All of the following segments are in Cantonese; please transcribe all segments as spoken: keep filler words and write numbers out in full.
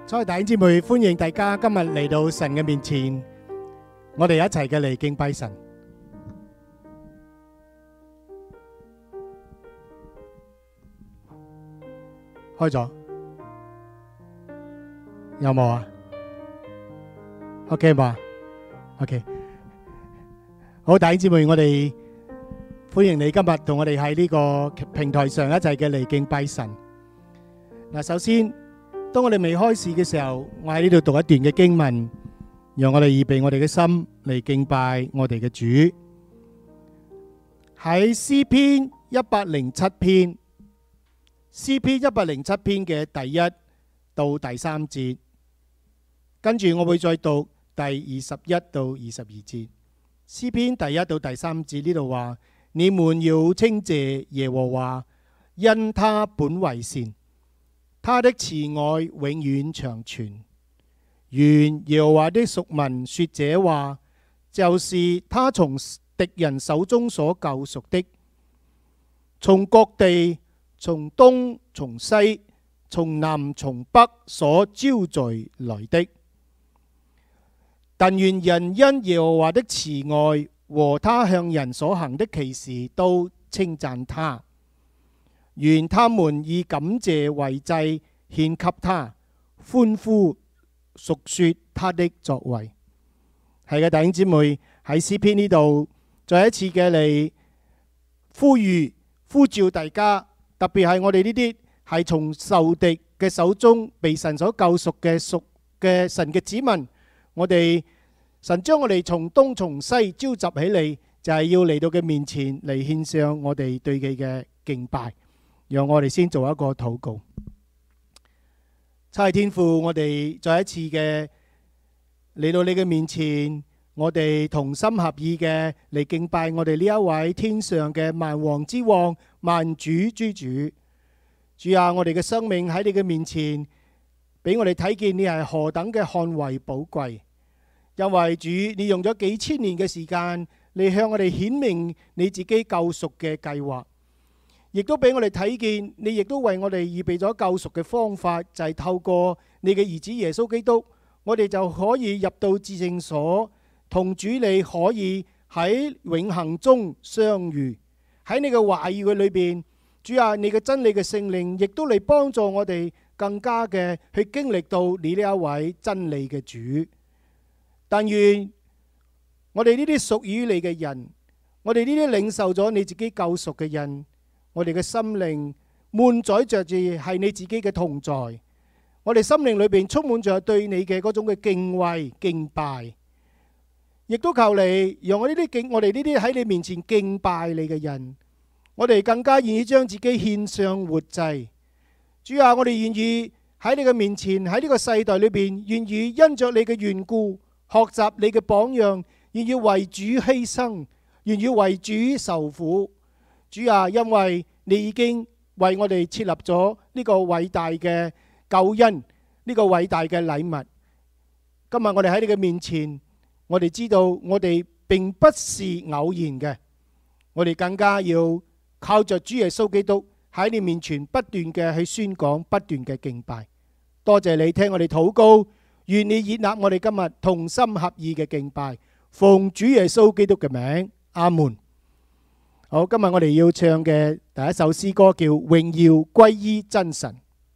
所以弟兄姊妹，歡迎大家今日嚟到神嘅面前，我哋一齊嘅嚟敬拜神。開咗，有冇啊 ？OK 嘛 ？OK， 好，弟兄姊妹，我哋歡迎你今日同我哋喺呢個平台上一齊嘅嚟敬拜神。嗱，首先，當我哋未開始嘅時候，我喺呢度讀一段嘅經文，讓我哋預備我哋嘅心嚟敬拜我哋嘅主。喺詩篇一百零七篇。詩篇一百零七篇嘅第一到第三節，跟住我會再讀第二十一到二十二節。詩篇第一到第三節呢度話：你們要稱謝耶和華，因他本為善，他的慈愛永遠長存。願耶和華的屬民說這話，就是他從敵人手中所救贖的，從各地，從東從西，從南從北所招聚來的。但願人因耶和華的慈愛和他向人所行的奇事都稱讚他。願他們以感謝為祭獻給他，歡呼述說他的作為。係嘅，弟兄姊妹，喺詩篇呢度再一次嘅嚟呼籲呼召大家。特別係我哋呢啲係從仇敵嘅手中被神所救贖嘅屬嘅神嘅子民，我哋神將我哋從東從西召集起嚟，就係要嚟到嘅面前嚟獻上我哋對佢嘅敬拜。讓我哋先做一個禱告。差天父，我哋再一次嘅嚟到你嘅面前，我哋同心合意嘅嚟敬拜我哋呢一位天上嘅萬王之王、萬主之主。主啊，我哋嘅生命喺你嘅面前，俾我哋睇見你係何等嘅看為寶貴。因為主，你用咗幾千年嘅時間嚟向我哋顯明你自己救贖嘅計劃，亦都俾我哋睇見你亦都為我哋預備咗救贖嘅方法，就係透過你嘅兒子耶穌基督，我哋就可以入到至聖所。同主你可以喺永恆中相遇，喺你嘅話語嘅裏邊，主啊，你嘅真理嘅聖靈亦都嚟幫助我哋更加嘅去經歷到你呢一位真理嘅主。但願我哋呢啲屬於你嘅人，我哋呢啲領受咗你自己救贖嘅人，我哋嘅心靈滿載着住係你自己嘅同在，我哋心靈裏邊充滿着對你嘅嗰種嘅敬畏敬拜。亦都求你，讓我呢啲敬，我哋呢啲喺你面前敬拜你嘅人，我哋更加願意將自己獻上活祭。主啊，我哋願意喺你嘅面前，喺呢個世代裏邊，願意因着你嘅緣故，學習你嘅榜樣，願意為主犧牲，願意為主受苦。主啊，因為你已經為我哋設立咗呢個偉大嘅救恩，呢個偉大嘅禮物。今日我哋喺你嘅面前，我哋知道我哋並不是偶然嘅，我哋更加要靠着主耶穌基督喺你面前不斷嘅去宣講，不斷嘅敬拜。多謝你聽我哋禱告，願你悅納我哋今日同心合意嘅敬拜，奉主耶穌基督嘅名，阿門。好，今日我哋要唱嘅第一首詩歌叫《榮耀歸於真神》。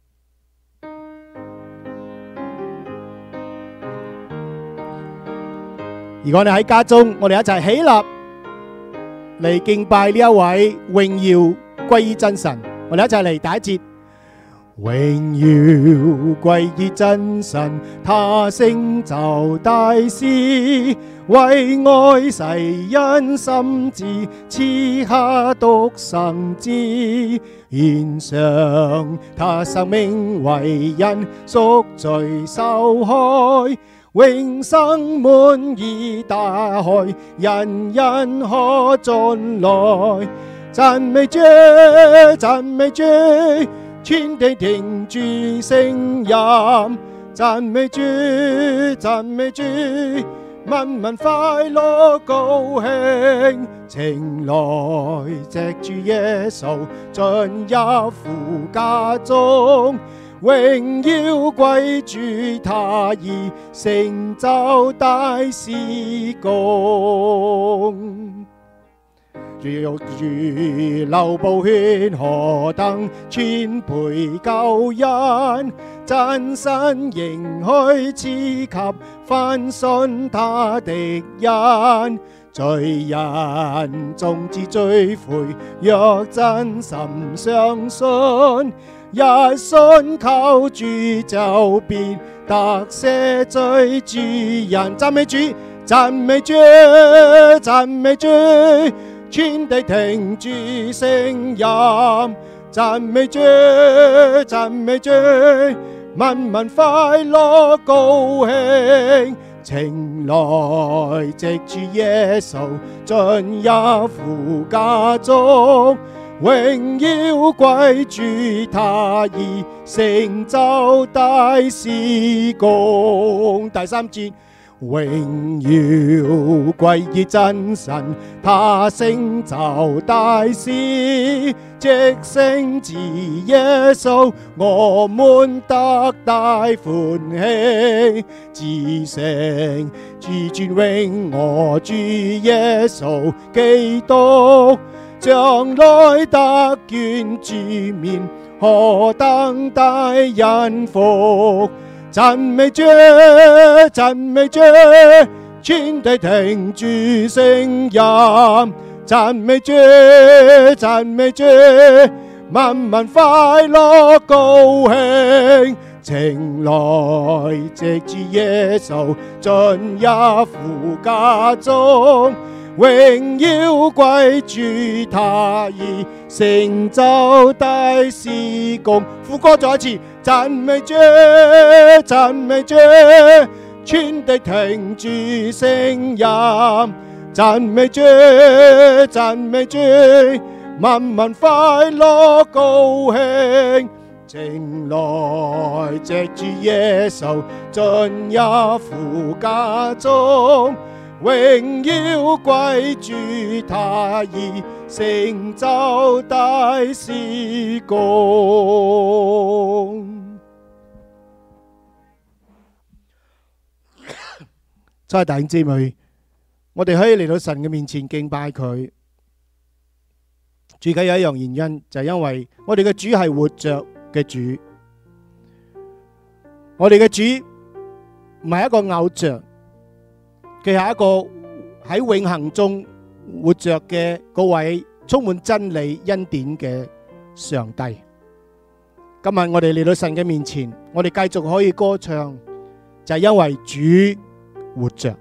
如果你喺家中，我哋一齊起立嚟敬拜呢一位榮耀歸於真神。我哋一齊嚟第一節。榮耀歸於真神，他成就大事，為愛世人心志，賜下獨生子，獻上他生命為人贖罪受害。永生門已打開，人人可進來。讚美主，讚美主，全地停住聲音。讚美主，讚美主，萬民快樂高興。情來藉住耶穌進入父家中。 榮耀歸主，他已成就大事工。若如流寶血，何等千倍救恩，真神應許賜給凡信他的人。罪人終至追悔，若真心相信，一信靠主就必得赦罪之人。讚美主，讚美主，讚美主，全地聽主聲音，讚美主，讚美主，萬民快樂高興。情來藉住耶穌進入父家中，榮耀歸主，他已成就大事工。第三節，榮耀歸於真神，他成就大事，藉聖子耶穌，我們得大歡喜。至聖至尊榮我主耶穌基督，將來得見主面，何等大恩福！讚美主，讚美主，全地聽主聲音，讚美主，讚美主，萬民快樂高興。情來藉住耶穌進入父家中，榮耀歸主，他已成就大事工。副歌再一次，讚美主，讚美主，全地聽主聲音，讚美主，讚美主，萬民快樂高興。情來藉住耶穌進入父家中，榮耀歸主，他已成就大事工。真係弟兄姊妹，我哋可以嚟到神嘅面前敬拜佢，最緊要一樣原因就係因為我哋嘅主係活着嘅主，我哋嘅主唔係一個偶像，佢係一個喺永恆中活着嘅嗰位充滿真理恩典嘅上帝。今日我哋嚟到神嘅面前，我哋繼續可以歌唱，就係因為主活着。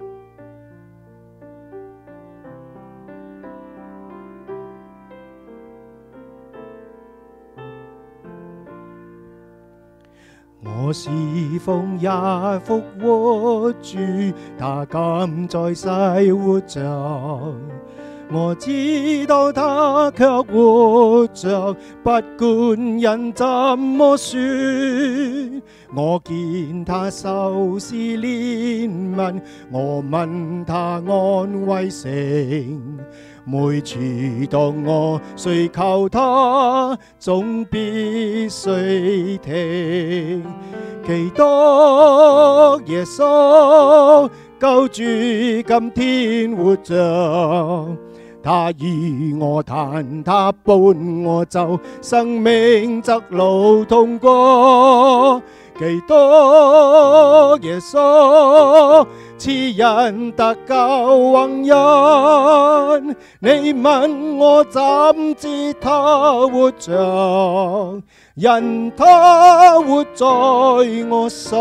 我是奉也復活主，他今在世活着，我知道他卻活着，不管人怎麼說。我見他受試煉問，我問他安慰性。每次當我需求他，總必須聽。基督耶穌救主今天活着，他與我談，他伴我走，生命則路通過。基督耶穌賜人得救宏恩，你問我怎知他活着？因他活在我心，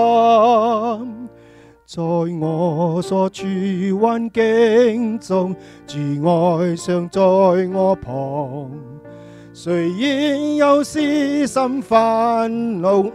在我所處環境中，主愛常在我旁。雖然有時心煩惱，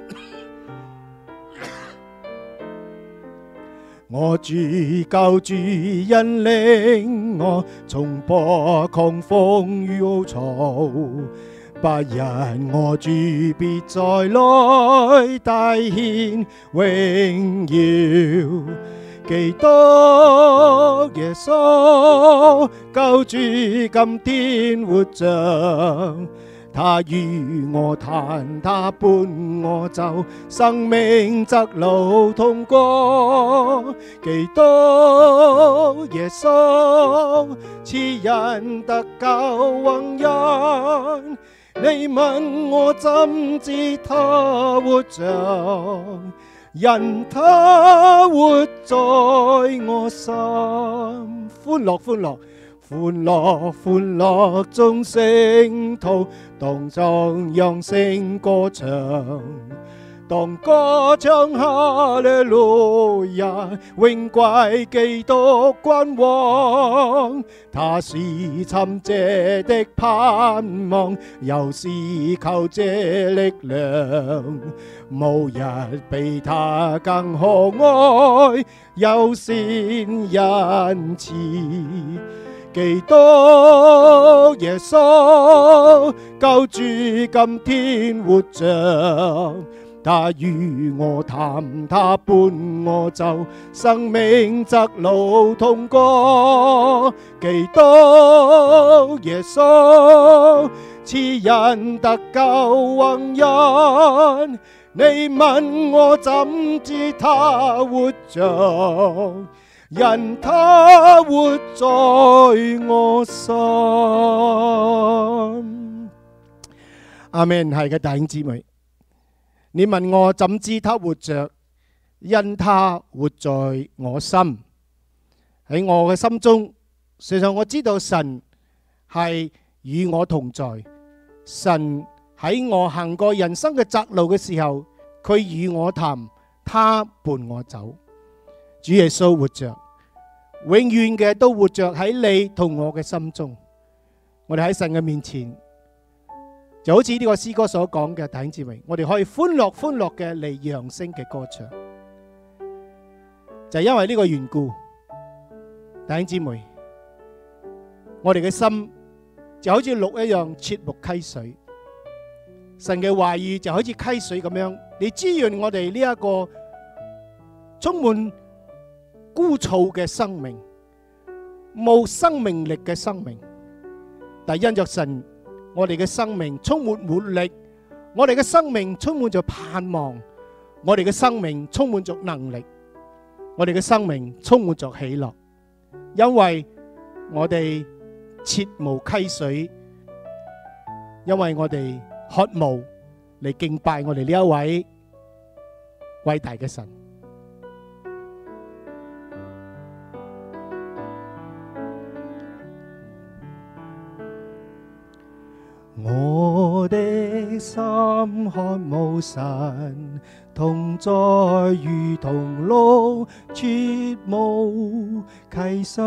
我主救主引領我，衝破狂風與傲嘈。不因我主必再來大顯榮耀。基督耶穌救主今天活着， 他與我談，他伴我走，生命窄路通過。基督耶穌賜人得救宏恩，你問我怎知他活着？因他活在我心。歡樂歡樂歡樂歡樂中聖徒當中揚聲歌唱，當歌唱哈利路亞，榮歸基督君王。他是尋者的盼望，又是求者力量，無日比他更可愛，又善仁慈。基督耶穌救主今天活着，他與我談，他伴我走，生命窄路通過。基督耶穌賜人得救宏恩，你問我怎知他活着？因他活在我心。阿們。係嘅，弟兄姊妹，你問我怎知他活着？因他活在我心。喺我嘅心中，事實上我知道神係與我同在。神喺我行過人生嘅窄路嘅時候，佢與我談，他伴我走。主耶穌活着，永遠嘅都活着喺你同我嘅心中。我哋喺神嘅面前，就好似呢個詩歌所講嘅，弟兄姊妹，我哋可以歡樂歡樂嘅嚟揚聲嘅歌唱。就係因為呢個緣故，弟兄姊妹，我哋嘅心就好似鹿一樣切慕溪水。神嘅話語就好似溪水咁樣，你滋潤我哋呢一個充滿枯燥嘅生命，冇生命力嘅生命，但因着神，我哋嘅生命充滿活力，我哋嘅生命充滿着盼望，我哋嘅生命充滿着能力，我哋嘅生命充滿着喜樂，因為我哋切慕溪水，因為我哋渴慕嚟敬拜我哋呢一位偉大嘅神。我的心渴慕神同在，如同鹿切慕溪水，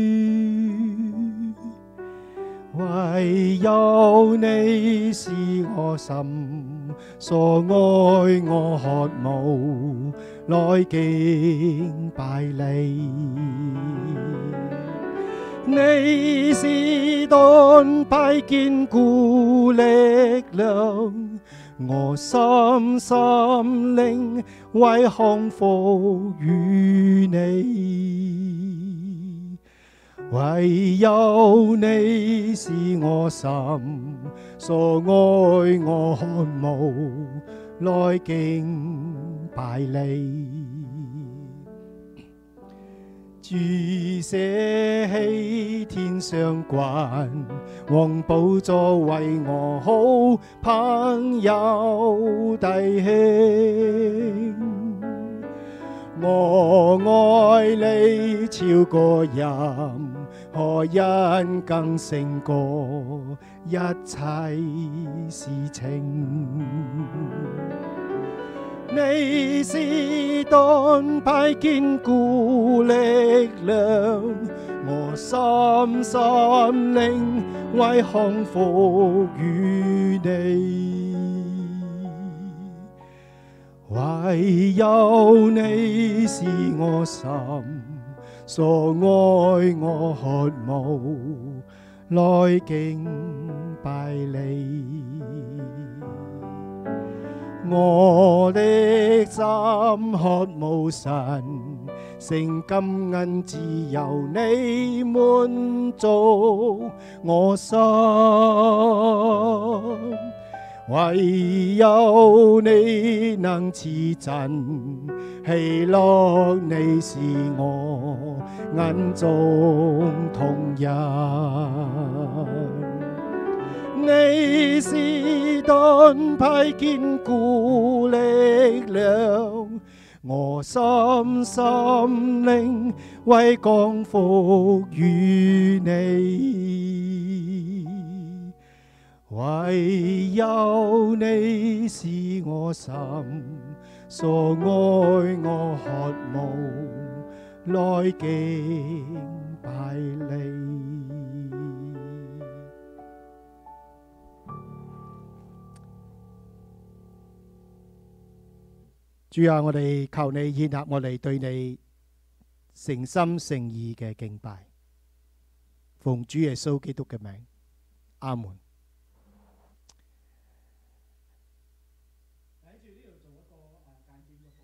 唯有你是我心所愛，我渴慕來敬拜你。你是盾牌堅固力量，我心心靈為降服於你。唯有你是我心所愛，我渴慕來敬拜你。主捨棄天上君王寶座，為我好朋友弟兄。我愛你超過任何人，更勝過一切事情。你是盾牌堅固力量，我心心靈為降服於你。唯有你是我心所愛，我渴慕來敬拜你。 我的心渴慕神，誠金銀只有你滿足我心，唯有你能賜真喜樂，你是我眼中瞳人。你是盾牌堅固力量，我心心靈為降服於你，唯有你是我心所愛，我渴慕來敬拜你。主啊，我哋求你獻納我哋對你誠心誠意嘅敬拜，奉主耶穌基督嘅名，阿門。喺住呢度做一個簡短嘅報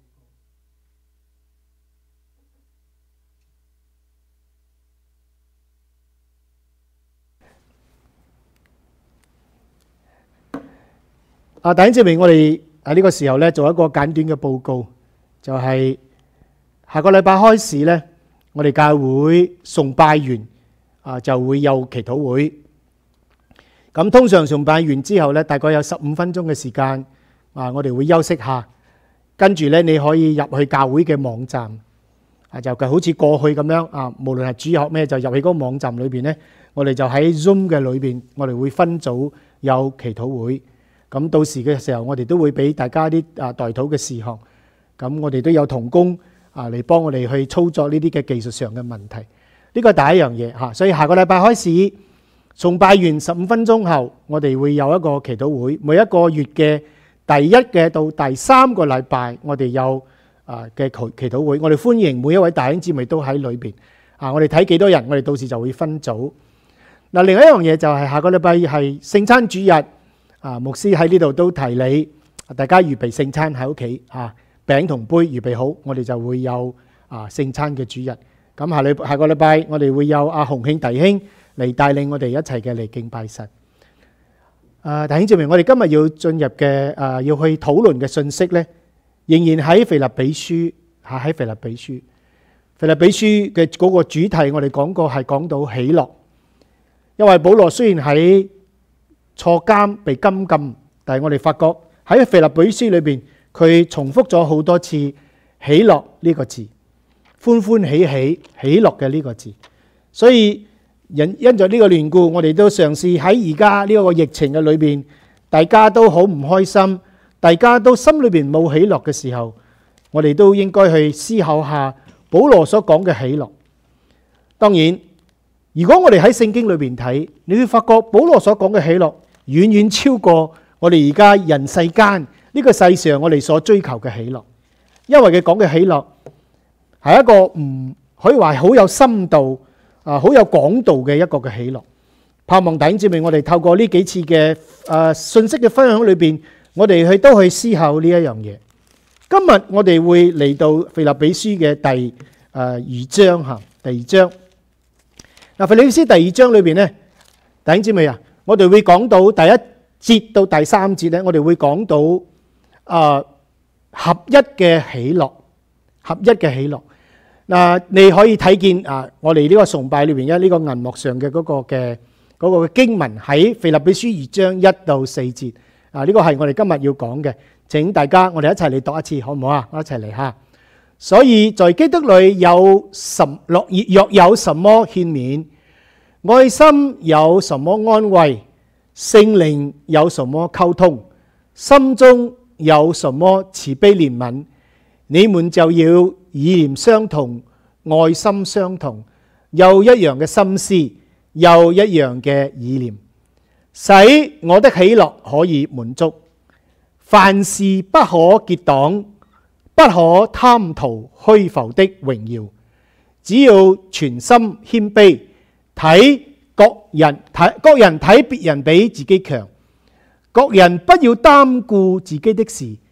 告。啊，弟兄姊妹，我哋喺呢個時候咧，做一個簡短嘅報告，就係下個禮拜開始咧，我哋教會崇拜完啊，就會有祈禱會。咁通常崇拜完之後咧，大概有十五分鐘嘅時間啊，我哋會休息下，跟住咧你可以入去教會嘅網站啊，就好似過去咁樣啊，無論係主學咩，就入去嗰個網站裏邊咧，我哋就喺 Zoom 嘅裏邊，我哋會分組有祈禱會。咁到時嘅時候，我哋都會俾大家啲啊代禱嘅事項。咁我哋都有同工啊嚟幫我哋去操作呢啲嘅技術上嘅問題。呢個係第一樣嘢嚇。所以下個禮拜開始崇拜完十五分鐘後，我哋會有一個祈禱會。每一個月嘅第一嘅到第三個禮拜，我哋有啊嘅祈祈禱會。我哋歡迎每一位弟兄姊妹都喺裏邊啊。我哋睇幾多人，我哋到時就會分組。嗱，另一樣嘢就係下個禮拜係聖餐主日。啊，牧師喺呢度都提你，大家預備聖餐喺屋企啊，餅同杯預備好，我哋就會有啊聖餐嘅主日。咁下禮下個禮拜，我哋會有阿洪慶弟兄嚟帶領我哋一齊嘅嚟敬拜神。啊，弟兄姊妹，我哋今日要進入嘅啊，要去討論嘅信息咧，仍然喺腓立比書嚇，喺腓立比書。腓立比書嘅嗰個主題，我哋講過係講到喜樂，因為保羅雖然喺坐監被監禁，但係我哋發覺喺腓立比書裏邊，佢重複咗好多次喜樂呢個字，歡歡喜喜喜樂嘅呢個字。所以因因着呢個緣故，我哋都嘗試喺而家呢個疫情嘅裏邊，大家都好唔開心，大家都心裏邊冇喜樂嘅時候，我哋都應該去思考下保羅所講嘅喜樂。當然，如果我哋喺聖經裏邊睇，你會發覺保羅所講嘅喜樂遠遠超過我哋而家人世間呢個世上我哋所追求嘅喜樂，因為佢講嘅喜樂係一個唔可以話好有深度啊，好有廣度嘅一個嘅喜樂。盼望弟兄姊妹，我哋透過呢幾次嘅誒信息嘅分享裏邊，我哋去都去思考呢一樣嘢。今日我哋會嚟到腓立比書嘅第誒二章吓，第二章。嗱，腓立比書第二章裏邊咧，弟兄姊妹啊，我哋會講到第一節到第三節咧，我哋會講到啊合一嘅喜樂，合一嘅喜樂。嗱，你可以睇見啊，我哋呢個崇拜裏邊嘅呢個銀幕上嘅嗰個嘅嗰個經文喺腓立比書二章一到四節啊，呢個係我哋今日要講嘅。請大家我哋一齊嚟讀一次，好唔好啊？我一齊嚟吓。所以在基督裏有什若若有什麼勸勉，愛心有什麼安慰，聖靈有什麼溝通，心中有什麼慈悲憐憫，你們就要意念相同，愛心相同，有一樣嘅心思，有一樣嘅意念，使我的喜樂可以滿足。凡事不可結黨，不可貪圖虛浮的榮耀，只要全心謙卑，睇各人睇各人睇別人比自己強，各人不要單顧自己的事，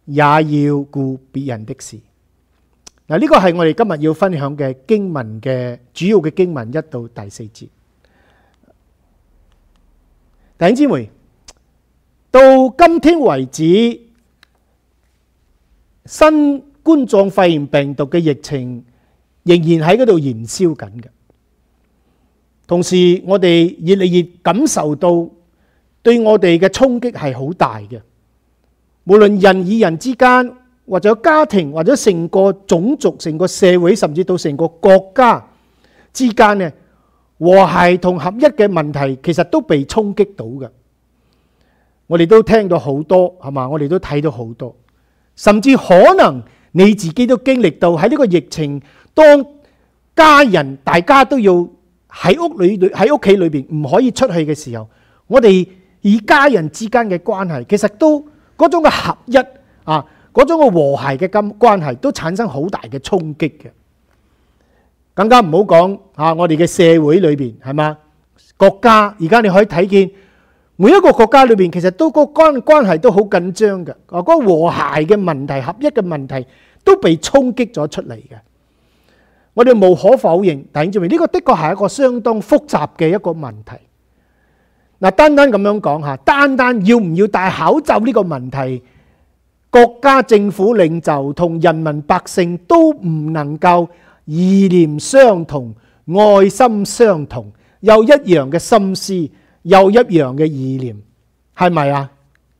也要顧別人的事。嗱，呢個係我哋今日要分享嘅經文嘅主要嘅經文一到第四節。弟兄姊妹，到今天為止，新冠狀肺炎病毒嘅疫情仍然喺嗰度燃燒緊嘅。同時，我哋越嚟越感受到對我哋嘅衝擊係好大嘅。無論人與人之間，或者家庭，或者成個種族、成個社會，甚至到成個國家之間呢，和諧同合一嘅問題，其實都被衝擊到嘅。我哋都聽到好多，係嘛？我哋都睇到好多，甚至可能你自己都經歷到喺呢個疫情，當家人大家都要喺屋裏喺屋企裏邊唔可以出去嘅時候，我哋與家人之間嘅關係，其實都嗰種嘅合一啊，嗰種嘅和諧嘅關關係，都產生好大嘅衝擊嘅。更加唔好講啊，我哋嘅社會裏邊係嘛，國家而家你可以睇見每一個國家裏邊，其實都個關關係都好緊張嘅。啊，嗰個和諧嘅問題、合一嘅問題都被衝擊咗出嚟嘅。我哋無可否認，弟兄姊妹，呢個的確係一個相當複雜嘅一個問題。嗱，單單咁樣講下，單單要唔要戴口罩呢個問題，國家政府領袖同人民百姓都唔能夠意念相同、愛心相同，有一樣嘅心思，有一樣嘅意念，係咪啊？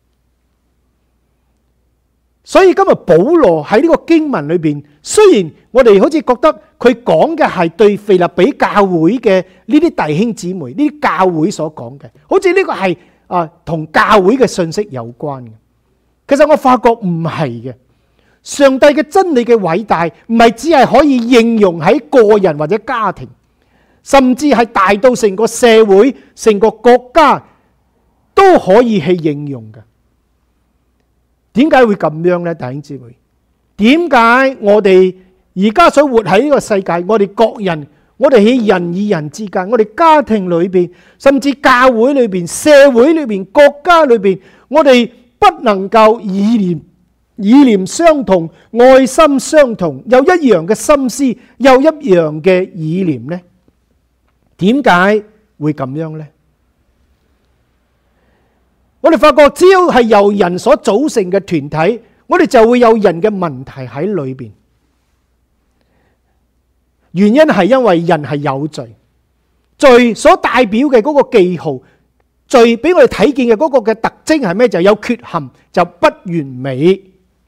所以今日保羅喺呢個經文裏邊，雖然我哋好似覺得佢講嘅係對腓立比教會嘅呢啲弟兄姊妹、呢啲教會所講嘅，好似呢個係啊同教會嘅信息有關嘅。其實我發覺唔係嘅，上帝嘅真理嘅偉大，唔係只係可以應用喺個人或者家庭，甚至係大到成個社會、成個國家都可以去應用嘅。點解會咁樣呢？弟兄姊妹，點解我哋而家所活喺呢個世界，我哋各人，我哋喺人與人之間，我哋家庭裏邊，甚至教會裏邊、社會裏邊、國家裏邊，我哋不能夠意念意念相同、愛心相同，有一樣嘅心思，有一樣嘅意念呢？點解會咁樣呢？我哋發覺，只要係由人所組成嘅團體，我哋就會有人嘅問題喺裏邊。原因係因為人係有罪，罪所代表嘅嗰個記號，罪俾我哋睇見嘅嗰個嘅特徵係咩？就有缺陷，就不完美。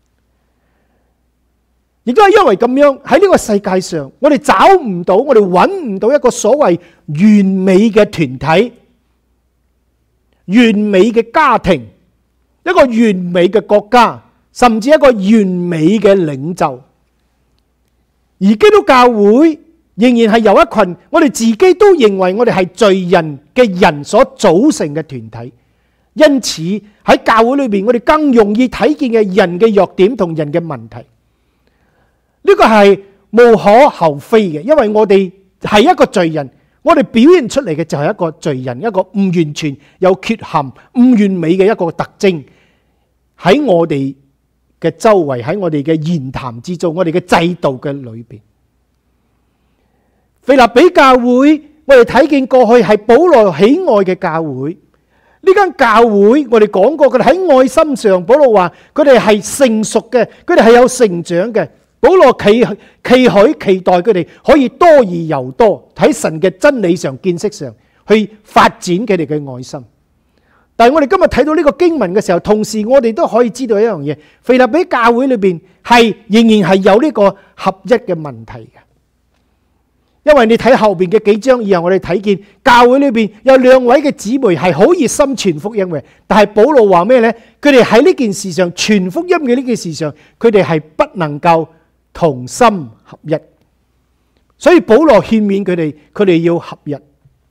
亦都係因為咁樣，喺呢個世界上，我哋找唔到，我哋揾唔到一個所謂完美嘅團體。完美嘅家庭，一個完美嘅國家，甚至一個完美嘅領袖。而基督教會仍然係由一群我哋自己都認為我哋係罪人嘅人所組成嘅團體。因此喺教會裏邊，我哋更容易睇見嘅人嘅弱點同人嘅問題。呢個係無可厚非嘅，因為我哋係一個罪人。我哋表現出嚟嘅就係一個罪人，一個唔完全、有缺陷、唔完美嘅一個特徵喺我哋嘅周圍，喺我哋嘅言談之中，我哋嘅制度嘅裏邊。腓立比教會，我哋睇見過去係保羅喜愛嘅教會。呢間教會我哋講過，佢哋喺愛心上，保羅話佢哋係成熟嘅，佢哋係有成長嘅。保羅期期許期待佢哋可以多而又多，喺神嘅真理上、見識上去發展佢哋嘅愛心。但係我哋今日睇到呢個經文嘅時候，同時我哋都可以知道一樣嘢，腓立比教會裏邊係仍然係有呢個合一嘅問題嘅。因為你睇後邊嘅幾章以後，我哋睇見教會裏邊有兩位嘅姊妹係好熱心傳福音嘅，但係保羅話咩呢？佢哋喺呢件事上，傳福音嘅呢件事上，佢哋係不能夠同心合一，所以保羅勸勉佢哋，佢哋要合一。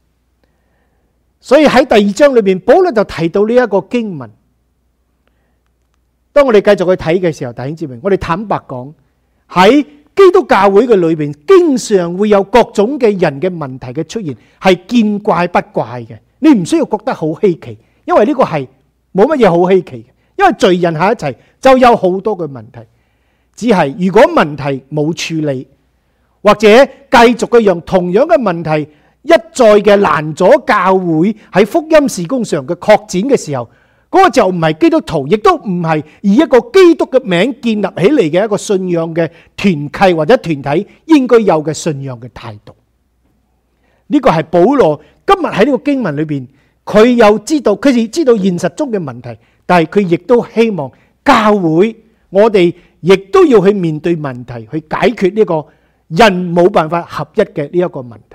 所以喺第二章裏邊，保羅就提到呢一個經文。當我哋繼續去睇嘅時候，弟兄姊妹，我哋坦白講，喺基督教會嘅裏邊，經常會有各種嘅人嘅問題嘅出現，係見怪不怪嘅。你唔需要覺得好稀奇，因為呢個係冇乜嘢好稀奇嘅。 因為罪人喺一齊就有好多嘅問題。只係如果問題冇處理，或者繼續嘅讓同樣嘅問題一再嘅攔阻教會喺福音事工上嘅擴展嘅時候，嗰個就唔係基督徒，亦都唔係以一個基督嘅名建立起嚟嘅一個信仰嘅團契或者團體應該有嘅信仰嘅態度。呢個係保羅今日喺呢個經文裏邊，佢又知道，佢係知道現實中嘅問題，但係佢亦都希望教會我哋亦都要去面對問題，去解決呢個人冇辦法合一嘅呢一個問題。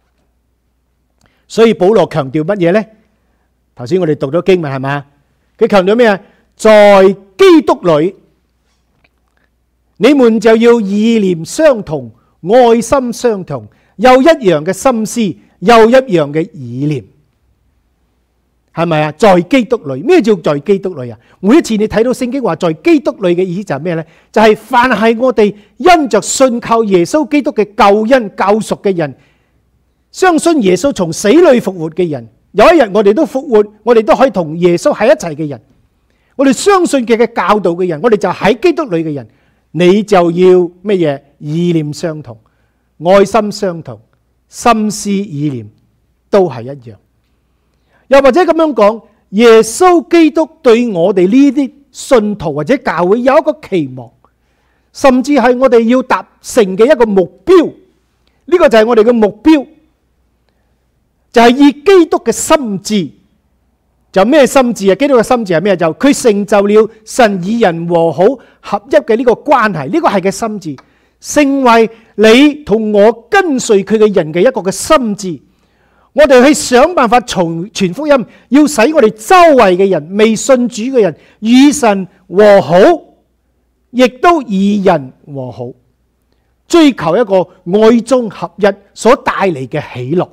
所以保羅強調乜嘢呢？頭先我哋讀咗經文係嘛？佢強調咩啊？在基督裏，你們就要意念相同，愛心相同，有一樣嘅心思，有一樣嘅意念，係咪啊？在基督裏，咩叫在基督裏啊？每一次你睇到聖經話在基督裏嘅意思就係咩呢？就係凡係我哋因着信靠耶穌基督嘅救恩救贖嘅人，相信耶穌從死裏復活嘅人，有一日我哋都復活，我哋都可以同耶穌喺一齊嘅人，我哋相信佢嘅教導嘅人，我哋就喺基督裏嘅人，你就要乜嘢？意念相同，愛心相同，心思意念都係一樣。又或者咁樣講，耶穌基督對我哋呢啲信徒或者教會有一個期望，甚至係我哋要達成嘅一個目標。呢個就係我哋嘅目標，就係以基督嘅心志。就咩心志啊？基督嘅心志係咩？就佢成就了神與人和好合一嘅呢個關係。呢個係嘅心志，成為你同我跟隨佢嘅人嘅一個嘅心志。我哋去想辦法從傳福音，要使我哋周圍嘅人、未信主嘅人與神和好，亦都與人和好，追求一個愛中合一所帶嚟嘅喜樂。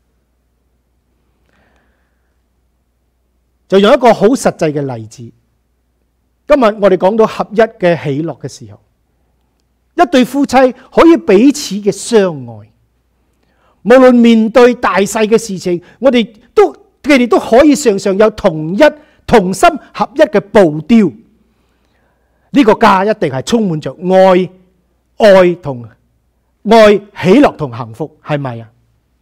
就用一個好實際嘅例子，今日我哋講到合一嘅喜樂嘅時候，一對夫妻可以彼此嘅相愛，無論面對大細嘅事情，我哋都佢哋都可以常常有同一同心合一嘅步調。呢個家一定係充滿着愛、愛同愛、喜樂同幸福，係咪啊？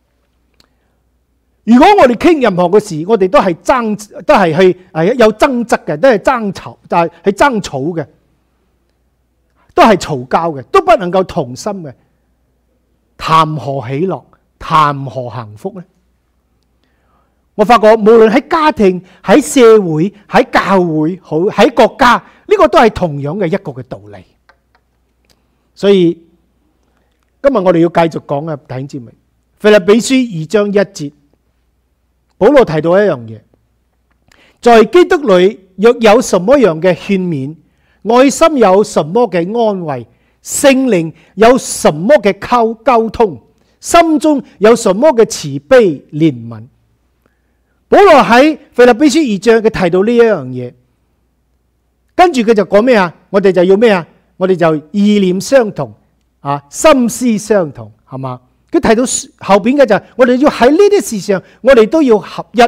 如果我哋傾任何嘅事，我哋都係爭，都係去係有爭執嘅，都係爭吵，但係係爭吵嘅，都係嘈交嘅，都不能夠同心嘅，談何喜樂，談何幸福呢？我發覺無論喺家庭、喺社會、喺教會、好喺國家，呢個都係同樣嘅一個嘅道理。所以今日我哋要繼續講嘅弟兄姊妹，腓立比書二章一節。保羅提到一樣嘢，在基督裏若有什麼樣嘅勸勉，愛心有什麼嘅安慰，聖靈有什麼嘅溝溝通，心中有什麼嘅慈悲憐憫。保羅喺腓立比書二章佢提到呢一樣嘢，跟住佢就講咩啊？我哋就要咩啊？我哋就意念相同啊，心思相同，係嘛？佢提到後邊嘅就係我哋要喺呢啲事上，我哋都要合一，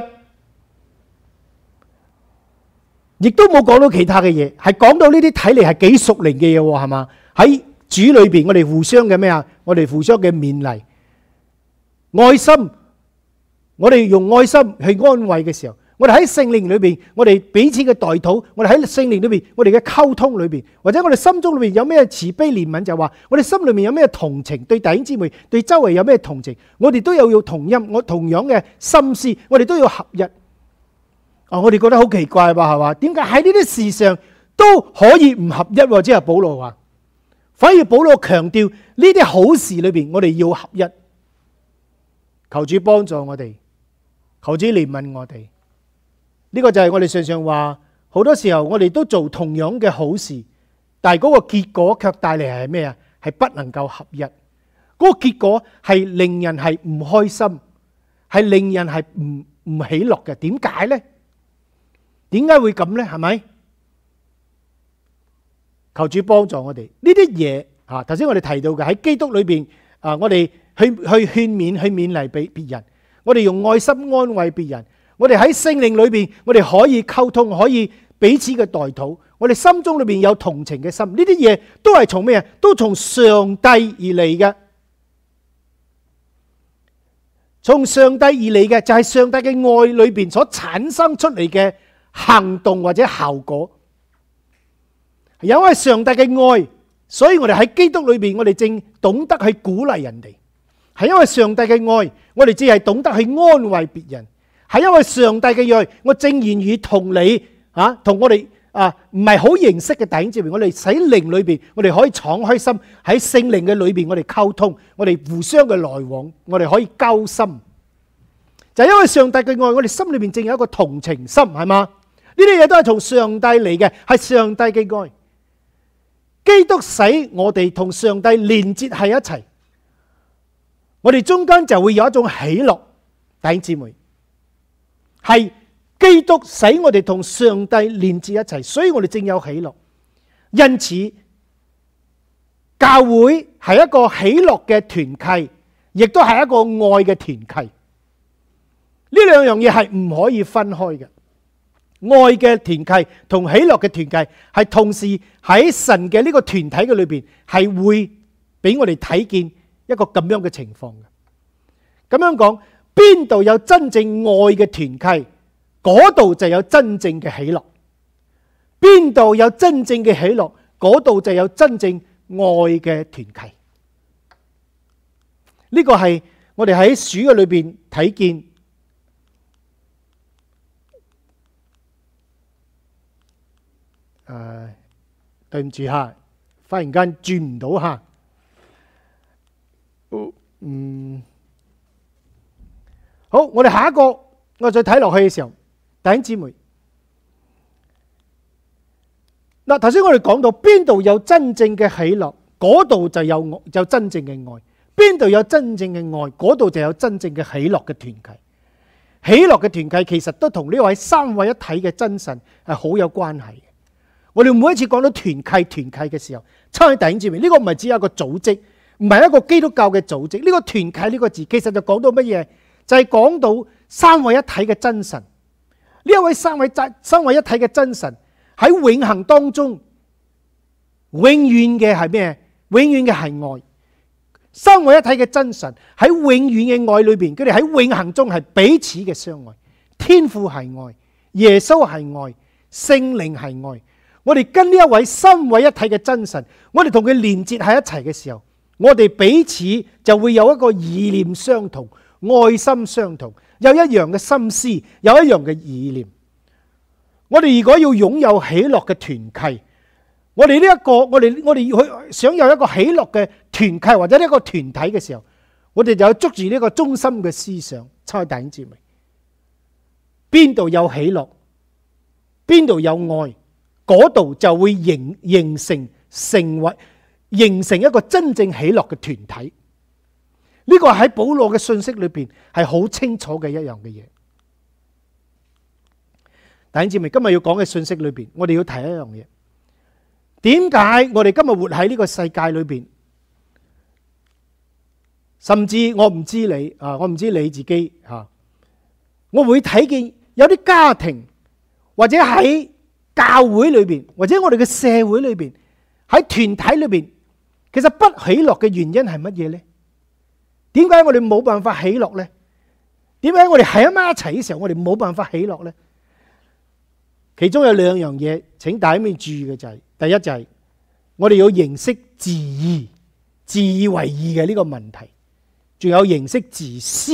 亦都冇講到其他嘅嘢，係講到呢啲睇嚟係幾屬靈嘅嘢，係嘛？喺主裏邊，我哋互相嘅咩啊？我哋互相嘅勉勵、愛心，我哋用愛心去安慰嘅時候，我哋喺聖靈裏邊，我哋彼此嘅代禱，我哋喺聖靈裏邊，我哋嘅溝通裏邊，或者我哋心中裏邊有咩慈悲憐憫，就係話我哋心裏面有咩同情，對弟兄姊妹，對周圍有咩同情，我哋都有要同音，我同樣嘅心思，我哋都要合一。啊，我哋覺得好奇怪吧，係嘛？點解喺呢啲事上都可以唔合一？即係保羅話，反而保羅強調呢啲好事裏邊，我哋要合一。求主幫助我哋，求主憐憫我哋。呢個就係我哋常常話，好多時候我哋都做同樣嘅好事，但係嗰個結果卻帶嚟係咩啊？係不能夠合一。嗰個結果係令人係唔開心，係令人係唔唔喜樂嘅。點解呢？點解會咁呢？係咪？求主幫助我哋呢啲嘢啊！頭先我哋提到嘅喺基督裏邊啊，我哋去去勸勉、去勉勵俾別人，我哋用愛心安慰別人。我哋喺聖靈裏邊，我哋可以溝通，可以彼此嘅代禱，我哋心中裏邊有同情嘅心，呢啲嘢都係從咩啊？都從上帝而嚟嘅。從上帝而嚟嘅就係上帝嘅愛裏邊所產生出嚟嘅行動或者效果。因為上帝嘅愛，所以我哋喺基督裏邊，我哋正懂得去鼓勵人哋。係因為上帝嘅愛，我哋只係懂得去安慰別人。係因為上帝嘅愛，我正願意同你啊，同我哋啊唔係好認識嘅弟兄姊妹，我哋喺靈裏邊，我哋可以敞開心，喺聖靈嘅裏邊，我哋溝通，我哋互相嘅來往，我哋可以交心。就係因為上帝嘅愛，我哋心裏邊正有一個同情心，係嘛？呢啲嘢都係從上帝嚟嘅，係上帝嘅愛。基督使我哋同上帝連接喺一齊，我哋中間就會有一種喜樂，弟兄姊妹，係基督使我哋同上帝連接一齊，所以我哋正有喜樂。因此，教會係一個喜樂嘅團契，亦都係一個愛嘅團契。呢兩樣嘢係唔可以分開嘅。愛嘅團契同喜樂嘅團契係同時喺神嘅呢個團體嘅裏邊，係會俾我哋睇見一個咁樣嘅情況嘅。咁樣講，邊度有真正愛嘅團契，嗰度就有真正嘅喜樂；邊度有真正嘅喜樂，嗰度就有真正愛嘅團契。呢個係我哋喺書嘅裏邊睇見。誒、呃，對唔住吓，忽然間轉唔到吓。嗯，好，我哋下一個，我再睇落去嘅時候，弟兄姊妹，嗱，頭先我哋講到邊度有真正嘅喜樂，嗰度就有就真正嘅愛；邊度有真正嘅愛，嗰度就有真正嘅喜樂嘅團契。喜樂嘅團契其實都同呢位三位一體嘅真神係好有關係。我哋每一次講到團契團契嘅時候，親愛弟兄姊妹，呢個唔係只有一個組織，唔係一個基督教嘅組織。呢個團契呢個字，其實就講到乜嘢？就係講到三位一體嘅真神。呢一位三位真三位一體嘅真神喺永恆當中，永遠嘅係咩？永遠嘅係愛。三位一體嘅真神喺永遠嘅愛裏邊，佢哋喺永恆中係彼此嘅相愛。天父係愛，耶穌係愛，聖靈係愛。我哋跟呢一位三位一體嘅真神，我哋同佢連結喺一齊嘅時候，我哋彼此就會有一個意念相同、愛心相同，有一樣嘅心思，有一樣嘅意念。我哋如果要擁有喜樂嘅團契，我哋呢一個，我哋我哋要去想有一個喜樂嘅團契或者呢一個團體嘅時候，我哋就要捉住呢個中心嘅思想，親愛弟兄姊妹，邊度有喜樂，邊度有愛，嗰度就會形形成成為形成一個真正喜樂嘅團體。呢個喺保羅嘅信息裏邊係好清楚嘅一樣嘅嘢。弟兄姊妹，今日要講嘅信息裏邊，我哋要提一樣嘢。點解我哋今日活喺呢個世界裏邊？甚至我唔知你啊，我唔知你自己吓，我會睇見有啲家庭或者喺教會裏邊，或者我哋嘅社會裏邊，喺團體裏邊，其實不喜樂嘅原因係乜嘢呢？點解我哋冇辦法喜樂呢？點解我哋喺埋一齊嘅時候，我哋冇辦法喜樂呢？其中有兩樣嘢，請大家要注意嘅就係，第一就係我哋要認識自義、自以為義嘅呢個問題，仲有認識自私。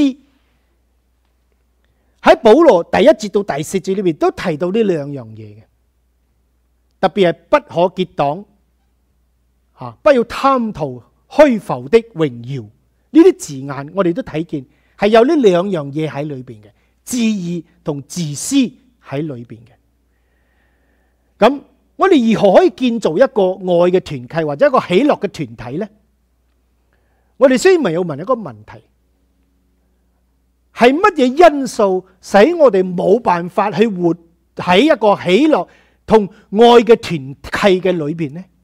喺保羅第一節到第四節裏邊都提到呢兩樣嘢嘅。特別係不可結黨，吓，不要貪圖虛浮的榮耀，呢啲字眼我哋都睇見係有呢兩樣嘢喺裏邊嘅，自義同自私喺裏邊嘅。咁我哋如何可以建造一個愛嘅團契或者一個喜樂嘅團體呢？我哋先咪要問一個問題：係乜嘢因素使我哋冇辦法去活喺一個喜樂同愛嘅團契嘅裏邊呢？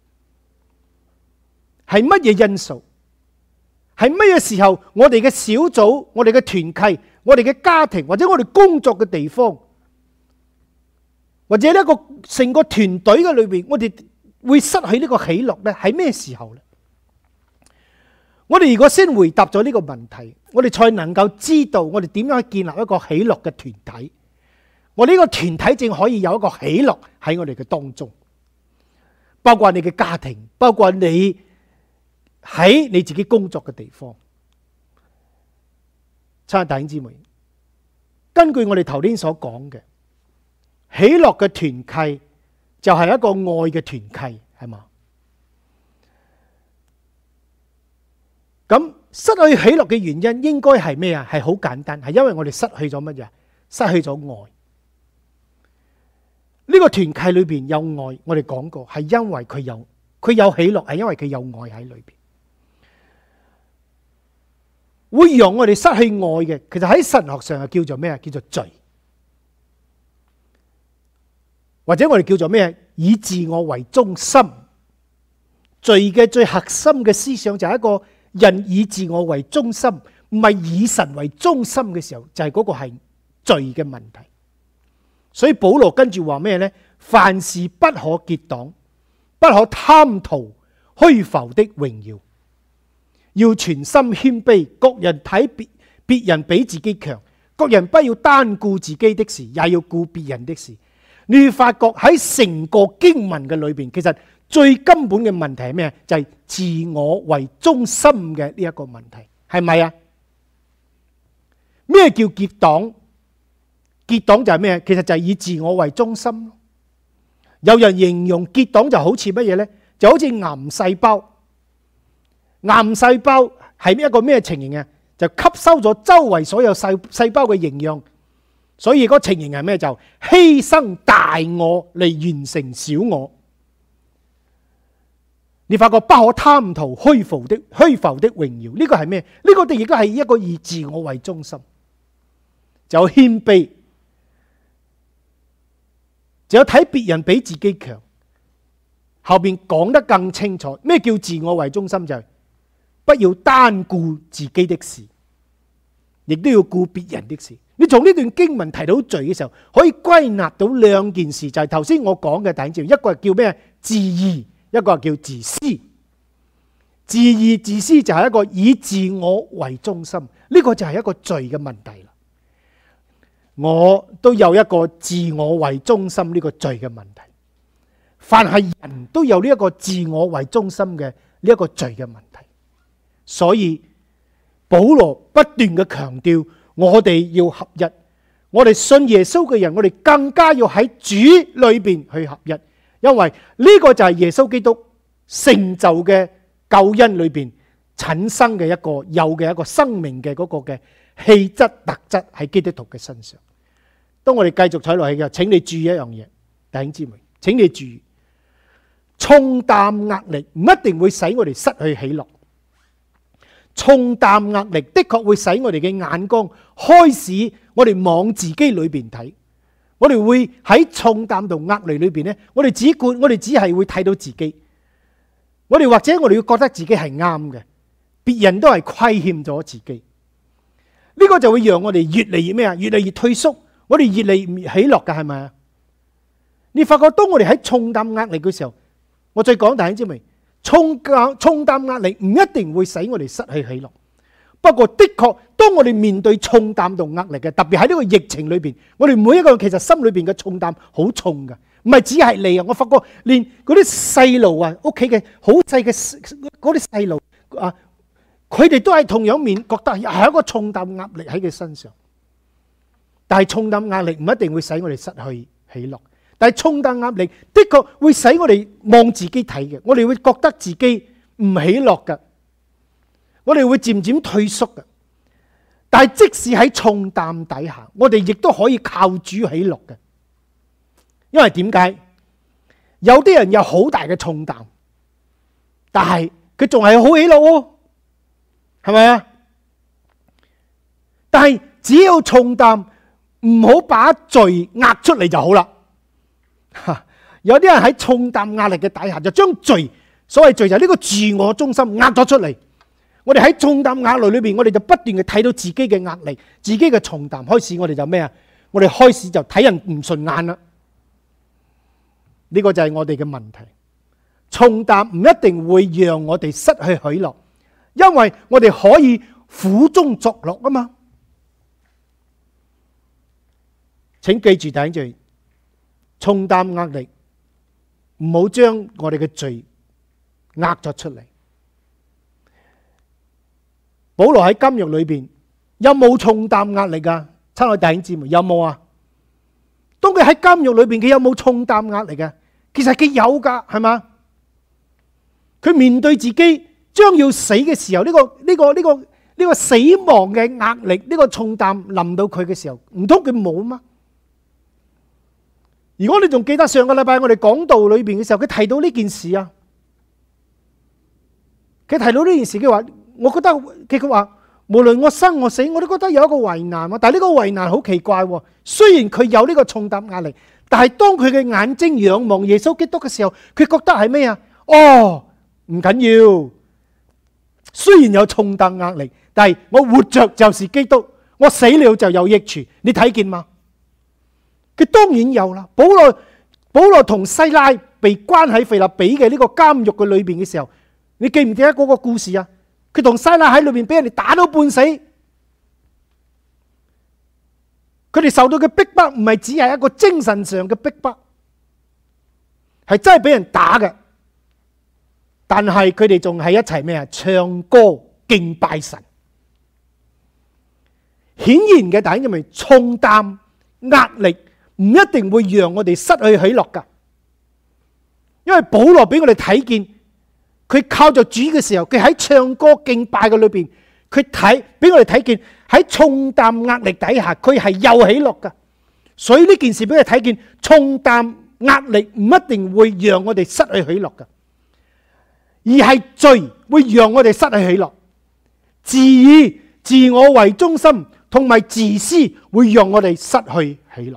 係乜嘢因素？係乜嘢時候我哋嘅小組、我哋嘅團契、我哋嘅家庭或者我哋工作嘅地方， 或者呢個成個團隊嘅裏邊，我哋會失去呢個喜樂呢？喺咩時候呢？我哋如果先回答咗呢個問題，我哋才能夠知道我哋點樣去建立一個喜樂嘅團體。我呢個團體正可以有一個喜樂喺我哋嘅當中，包括你嘅家庭，包括你喺你自己工作嘅地方。親愛弟兄姊妹，根據我哋頭先所講嘅，喜樂嘅團契就係一個愛嘅團契，係嘛？咁失去喜樂嘅原因應該係咩啊？係好簡單，係因為我哋失去咗乜嘢？失去咗愛。呢個團契裏邊有愛，我哋講過，係因為佢有佢有喜樂，係因為佢有愛喺裏邊。會讓我哋失去愛嘅，其實喺神學上係叫做咩啊？叫做罪，或者我哋叫做咩？以自我為中心。罪嘅最核心嘅思想就係一個人以自我為中心，唔係以神為中心嘅時候，就係嗰個係罪嘅問題。所以保羅跟住話咩呢？凡事不可結黨，不可貪圖虛浮的榮耀，要全心謙卑，各人睇別別人比自己強，各人不要單顧自己的事，也要顧別人的事。你會發覺喺成個經文嘅裏邊，其實最根本嘅問題係咩？就係自我為中心嘅呢一個問題，係咪啊？咩叫結黨？結黨就係咩？其實就係以自我為中心。有人形容結黨就好似乜嘢呢？就好似癌細胞。癌細胞係一個咩情形啊？就吸收咗周圍所有細細胞嘅營養，所以嗰個情形係咩？就犧牲大我嚟完成小我。你發覺不可貪圖虛浮的虛浮的榮耀，呢個係咩？呢個亦都係一個以自我為中心，就有謙卑，就有睇別人比自己強。後邊講得更清楚，咩叫自我為中心？就係不要單顧自己的事，亦都要顧別人的事。你從呢段經文提到罪嘅時候，可以歸納到兩件事，就係頭先我講嘅第一條，一個係叫咩？自義，一個係叫自私。自義自私就係一個以自我為中心，呢個就係一個罪嘅問題啦。我都有一個自我為中心呢個罪嘅問題，凡係人都有呢一個自我為中心嘅呢一個罪嘅問題。所以保羅不斷嘅強調，我哋要合一。我哋信耶穌嘅人，我哋更加要喺主裏邊去合一，因為呢個就係耶穌基督成就嘅救恩裏邊產生嘅一個有嘅一個生命嘅嗰個嘅氣質特質喺基督徒嘅身上。當我哋繼續睇落去嘅，請你注意一樣嘢，弟兄姊妹，請你注意，重擔壓力唔一定會使我哋失去喜樂。重擔壓力的確會使我哋嘅眼光開始，我哋往自己裏邊睇。我哋會喺重擔同壓力裏邊呢，我哋只管，我哋只係會睇到自己。我哋或者我哋會覺得自己係啱嘅，別人都係虧欠咗自己。呢個就會讓我哋越嚟越咩啊？越嚟越退縮，我哋越嚟越喜樂㗎，係咪啊？你發覺當我哋喺重擔壓力嘅時候，我再講，弟兄姊妹，重擔重擔壓力唔一定會使我哋失去喜樂。不過的確，當我哋面對重擔同壓力嘅，特別喺呢個疫情裏邊，我哋每一個人其實心裏邊嘅重擔好重㗎，唔係只係你啊！我發覺連嗰啲細路啊，屋企嘅好細嘅嗰啲細路啊，佢哋都係同樣面覺得係一個重擔壓力喺佢身上。但係重擔壓力唔一定會使我哋失去喜樂，但係重擔壓力的確會使我哋望自己睇嘅，我哋會覺得自己唔喜樂㗎。我哋會漸漸退縮嘅，但係即使喺重擔底下，我哋亦都可以靠主喜樂嘅。因為點解？有啲人有好大嘅重擔，但係佢仲係好喜樂喎，係咪啊？但係只要重擔唔好把罪壓出嚟就好啦。有啲人喺重擔壓力嘅底下，就將罪，所謂罪就係呢個自我中心壓咗出嚟。我哋喺重擔壓力裏邊，我哋就不斷嘅睇到自己嘅壓力、自己嘅重擔，開始我哋就咩啊？我哋開始就睇人唔順眼啦。 呢個就係我哋嘅問題。重擔唔一定會讓我哋失去喜樂，因為我哋可以苦中作樂啊嘛。請記住第一句，重擔壓力，唔好將我哋嘅罪壓咗出嚟。保羅喺監獄裏邊有冇重擔壓力啊？親愛弟兄姊妹，有冇啊？當佢喺監獄裏邊，佢有冇重擔壓力啊？其實佢有噶，係嘛？佢面對自己將要死嘅時候，呢個呢個呢個呢個死亡嘅壓力，呢個重擔臨到佢嘅時候，唔通佢冇嗎？如果你仲記得上個禮拜我哋講道裏邊嘅時候，佢提到呢件事啊，佢提到呢件事，佢話，我覺得佢佢話，無論我生我死，我都覺得有一個為難啊。但係呢個為難好奇怪，雖然佢有呢個重擔壓力，但係當佢嘅眼睛仰望耶穌基督嘅時候，佢覺得係咩啊？哦，唔緊要，雖然有重擔壓力，但係我活着就是基督，我死了就有益處。你睇見嗎？佢當然有啦。保羅保羅同西拉被關喺腓立比嘅呢個監獄嘅裏邊嘅時候，你記唔記得嗰個故事啊？佢同西拉喺裏邊俾人哋打到半死，佢哋受到嘅逼迫唔係只係一個精神上嘅逼迫，係真係俾人打嘅。但係佢哋仲係一齊咩啊？唱歌敬拜神。顯然嘅，弟兄姊妹，重擔壓力唔一定會讓我哋失去喜樂噶，因為保羅俾我哋睇見，佢靠着主嘅時候，佢喺唱歌敬拜嘅裏邊，佢睇俾我哋睇見喺重擔壓力底下，佢係有喜樂噶。所以呢件事俾我哋睇見，重擔壓力唔一定會讓我哋失去喜樂噶，而係罪會讓我哋失去喜樂，自以自我為中心同埋自私會讓我哋失去喜樂。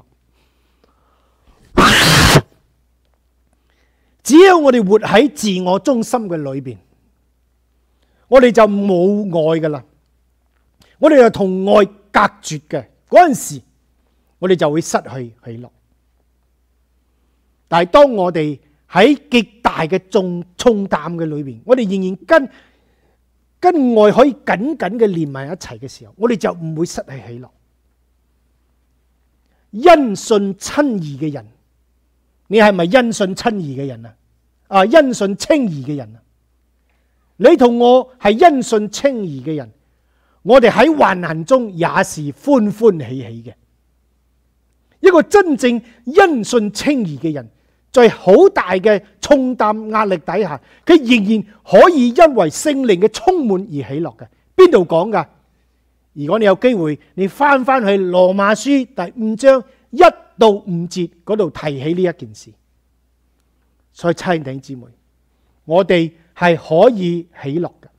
只要我哋活喺自我中心嘅裏邊，我哋就冇愛噶啦，我哋就同愛隔絕嘅嗰陣時，我哋就會失去喜樂。但係當我哋喺極大嘅重重擔嘅裏邊，我哋仍然跟跟愛可以緊緊嘅連埋一齊嘅時候，我哋就唔會失去喜樂。因信稱義嘅人，你係咪因信稱義嘅人啊？啊，因信稱義嘅人啊！你同我係因信稱義嘅人，我哋喺患難中也是歡歡喜喜嘅。一個真正因信稱義嘅人，在好大嘅重擔壓力底下，佢仍然可以因為聖靈嘅充滿而喜樂嘅。邊度講噶？如果你有機會，你翻翻去羅馬書第五章一到五節嗰度提起呢一件事。所以親愛的弟兄姊妹，我哋係可以喜樂嘅。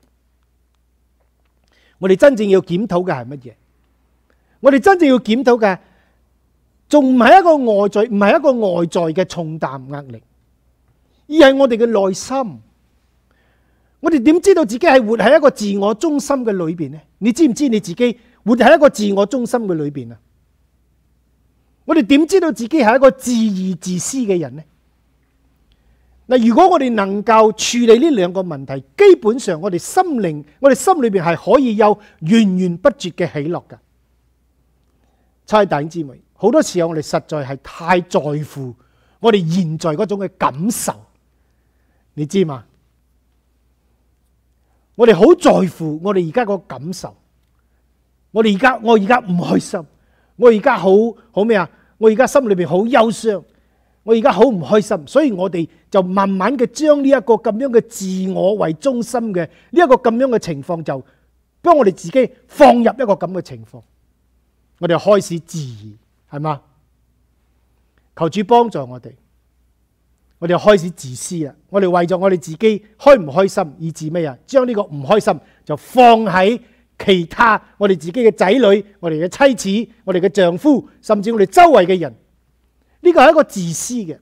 我哋真正要檢討嘅係乜嘢？我哋真正要檢討嘅，仲唔係一個外在，唔係一個外在嘅重擔壓力，而係我哋嘅內心。我哋點知道自己係活喺一個自我中心嘅裏邊呢？你知唔知你自己活喺一個自我中心嘅裏邊啊？我哋點知道自己係一個自義自私嘅人呢？嗱，如果我哋能夠處理呢兩個問題，基本上我哋心靈，我哋心裏邊係可以有源源不絕嘅喜樂噶。親愛的弟兄姊妹，好多時候我哋實在係太在乎我哋現在嗰種嘅感受，你知嘛？我哋好在乎我哋而家個感受，我哋而家我而家唔開心，我而家好好咩啊？我而家心裏邊好憂傷。我而家好唔開心，所以我哋就慢慢嘅將呢一個咁樣嘅自我為中心嘅呢一個咁樣嘅情況，就幫我哋自己放入一個咁嘅情況，我哋開始自義，係嘛？求主幫助我哋，我哋開始自私啦，我哋為咗我哋自己開唔開心，以致咩啊？將呢個唔開心就放喺其他我哋自己嘅仔女、我哋嘅妻子、我哋嘅丈夫，甚至我哋周圍嘅人。呢個係一個自私嘅，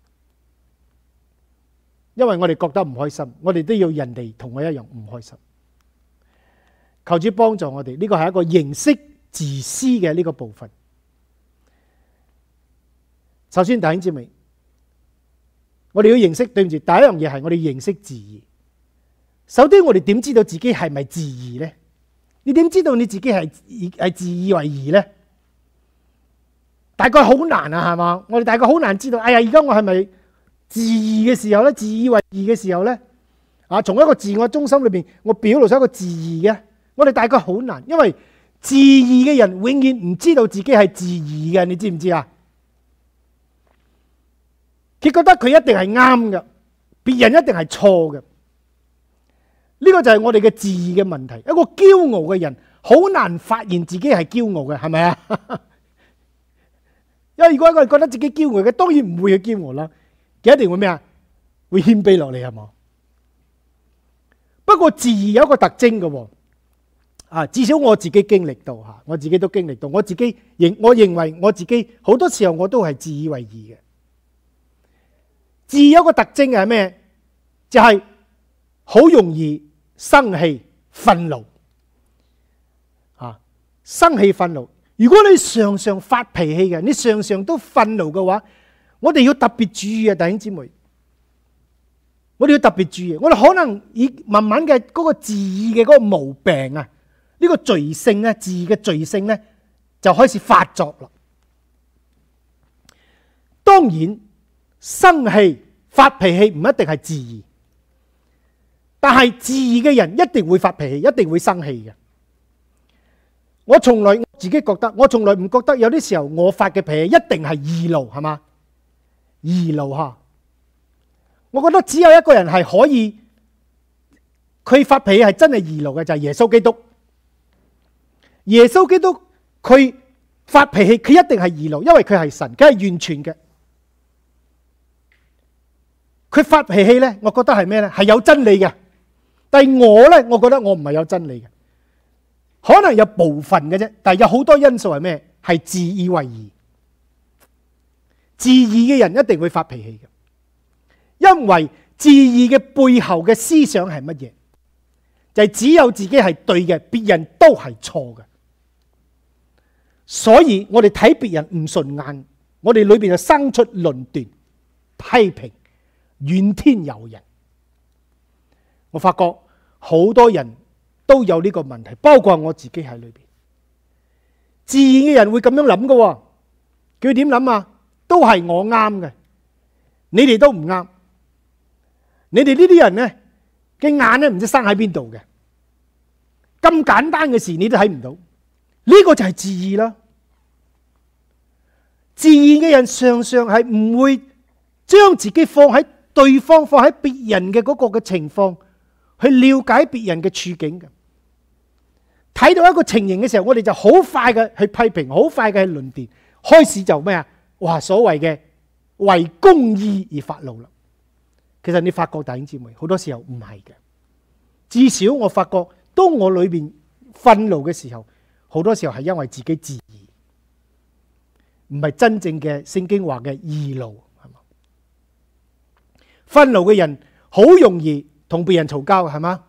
因為我哋覺得唔開心，我哋都要人哋同我一樣唔開心。求主幫助我哋，呢個係一個認識自私嘅呢個部分。首先，弟兄姊妹， 我哋要認識，對唔住，第一樣嘢係我哋要認識自義。首先，我哋點知道自己係咪自義呢？你點知道你自己係係自以為義呢？大概好難啊，係嘛？我哋大概好難知道。哎呀，而家我係咪自義嘅時候呢？自以為義嘅時候呢？啊，從一個自我中心裏邊，我表露出一個自義嘅，我哋大概好難，因為自義嘅人永遠唔知道自己係自義嘅，你知唔知啊？佢覺得佢一定係啱嘅，別人一定係錯嘅。呢個就係我哋嘅自義嘅問題。一個驕傲嘅人好難發現自己係驕傲嘅，係咪啊？因為如果一個人覺得自己驕傲嘅，當然唔會去驕傲啦，佢一定會咩啊？會謙卑落嚟，係嘛？不過自義有一個特徵嘅，啊，至少我自己經歷到吓，我自己都經歷到，我自己認我認為我自己好多時候我都係自以為義嘅。自義有一個特徵係咩？就係好容易生氣、憤怒，啊，生氣、憤怒。如果你常常發脾氣嘅，你常常都憤怒嘅話，我哋要特別注意啊，弟兄姊妹。我哋要特別注意，我哋可能以慢慢嘅嗰個自義嘅嗰個毛病啊，呢個罪性咧，自義嘅罪性咧，就開始發作啦。當然，生氣、發脾氣唔一定係自義，但係自義嘅人一定會發脾氣，一定會生氣嘅。我從來我自己覺得，我從來唔覺得有啲時候我發嘅脾氣一定係義怒，係嘛？義怒吓。我覺得只有一個人係可以，佢發脾氣係真係義怒嘅，就係耶穌基督。耶穌基督佢發脾氣，佢一定係義怒，因為佢係神，佢係完全嘅。佢發脾氣咧，我覺得係咩咧？係有真理嘅。但係我咧，我覺得我唔係有真理嘅，可能有部分嘅啫。但係有好多因素係咩？係自以為義。自義嘅人一定會發脾氣嘅。因為自義嘅背後嘅思想係乜嘢？就係只有自己係對嘅，別人都係錯嘅。所以我哋睇別人唔順眼，我哋裏邊就生出論斷、批評、怨天尤人。我發覺好多人都有呢個問題，包括我自己喺裏邊。自義嘅人會咁樣諗嘅，佢點諗啊？都係我啱嘅，你哋都唔啱。你哋呢啲人呢，嘅眼咧唔知生喺邊度嘅，咁簡單嘅事你都睇唔到，呢個就係自義啦。自義嘅人常常係唔會將自己放喺對方、放喺別人嘅嗰個嘅情況去了解別人嘅處境嘅。睇到一個情形嘅時候，我哋就好快嘅去批評，好快嘅去論斷，開始就咩啊？哇！所謂嘅為公義而發怒啦。其實你發覺弟兄姊妹，好多時候唔係嘅。至少我發覺，當我裏邊憤怒嘅時候，好多時候係因為自己自義，唔係真正嘅聖經話嘅義怒，係嘛？憤怒嘅人好容易同別人嘈交，係嘛？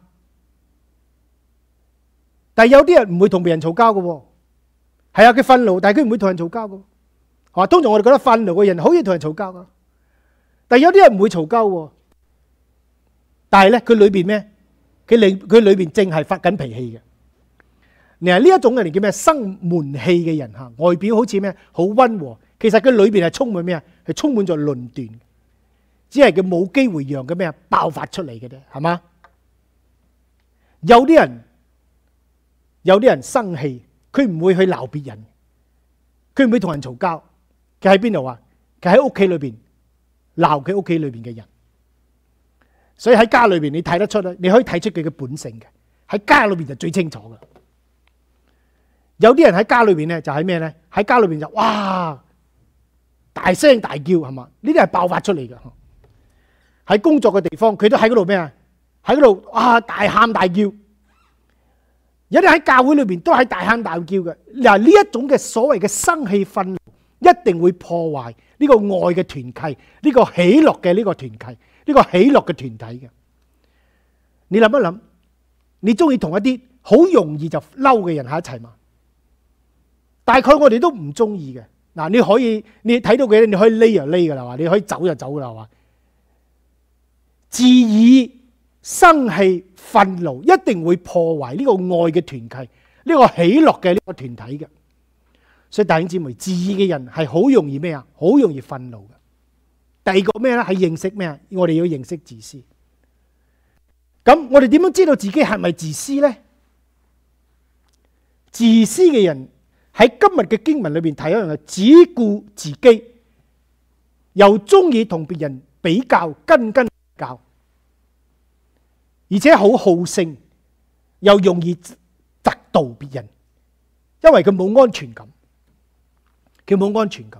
但係有啲人唔會同別人嘈交嘅，係啊，佢憤怒，但係佢唔會同人嘈交嘅。啊，通常我哋覺得憤怒嘅人好易同人嘈交噶，但係有啲人唔會嘈交。但係咧，佢裏邊咩？佢裏佢裏邊正係發緊脾氣嘅。你話呢一種嘅人叫咩？生悶氣嘅人吓，外表好似咩？好溫和，其實佢裏邊係充滿咩啊？係充滿咗論斷，只係佢冇機會讓嘅咩啊爆發出嚟嘅啫，係嘛？有啲人有啲人生氣，佢唔會去鬧別人，佢唔會同人嘈交，佢喺邊度啊？佢喺屋企裏邊鬧佢屋企裏邊嘅人。所以喺家裏邊你睇得出咧，你可以睇出佢嘅本性嘅。喺家裏邊就最清楚噶。有啲人喺家裏邊咧就喺咩咧？喺家裏邊就哇大聲大叫，係嘛？呢啲係爆發出嚟嘅。喺工作嘅地方，佢都喺嗰度咩啊？喺嗰度哇大喊大叫。有啲喺教會裏邊都係大喊大叫嘅。嗱，呢一種嘅所謂嘅生氣憤怒，一定會破壞呢個愛嘅團契，呢個喜樂嘅呢個團契。呢個喜樂嘅團體嘅，你諗一諗，你中意同一啲好容易就嬲嘅人喺一齊嘛？大概我哋都唔中意嘅。嗱，你可以你睇到佢，你可以匿就匿噶啦，話你可以走就走噶啦，話自以生氣憤怒，一定會破壞呢個愛嘅團契，呢個喜樂嘅呢個團體嘅。所以弟兄姊妹，自義嘅人係好容易咩啊？好容易憤怒嘅。第二個咩咧？係認識咩啊？我哋要認識自私。咁我哋點樣知道自己係咪自私呢？自私嘅人喺今日嘅經文裏邊睇一樣嘅，只顧自己，又中意同別人比較，斤斤計較，而且好好勝，又容易嫉妒別人，因為佢冇安全感，佢冇安全感。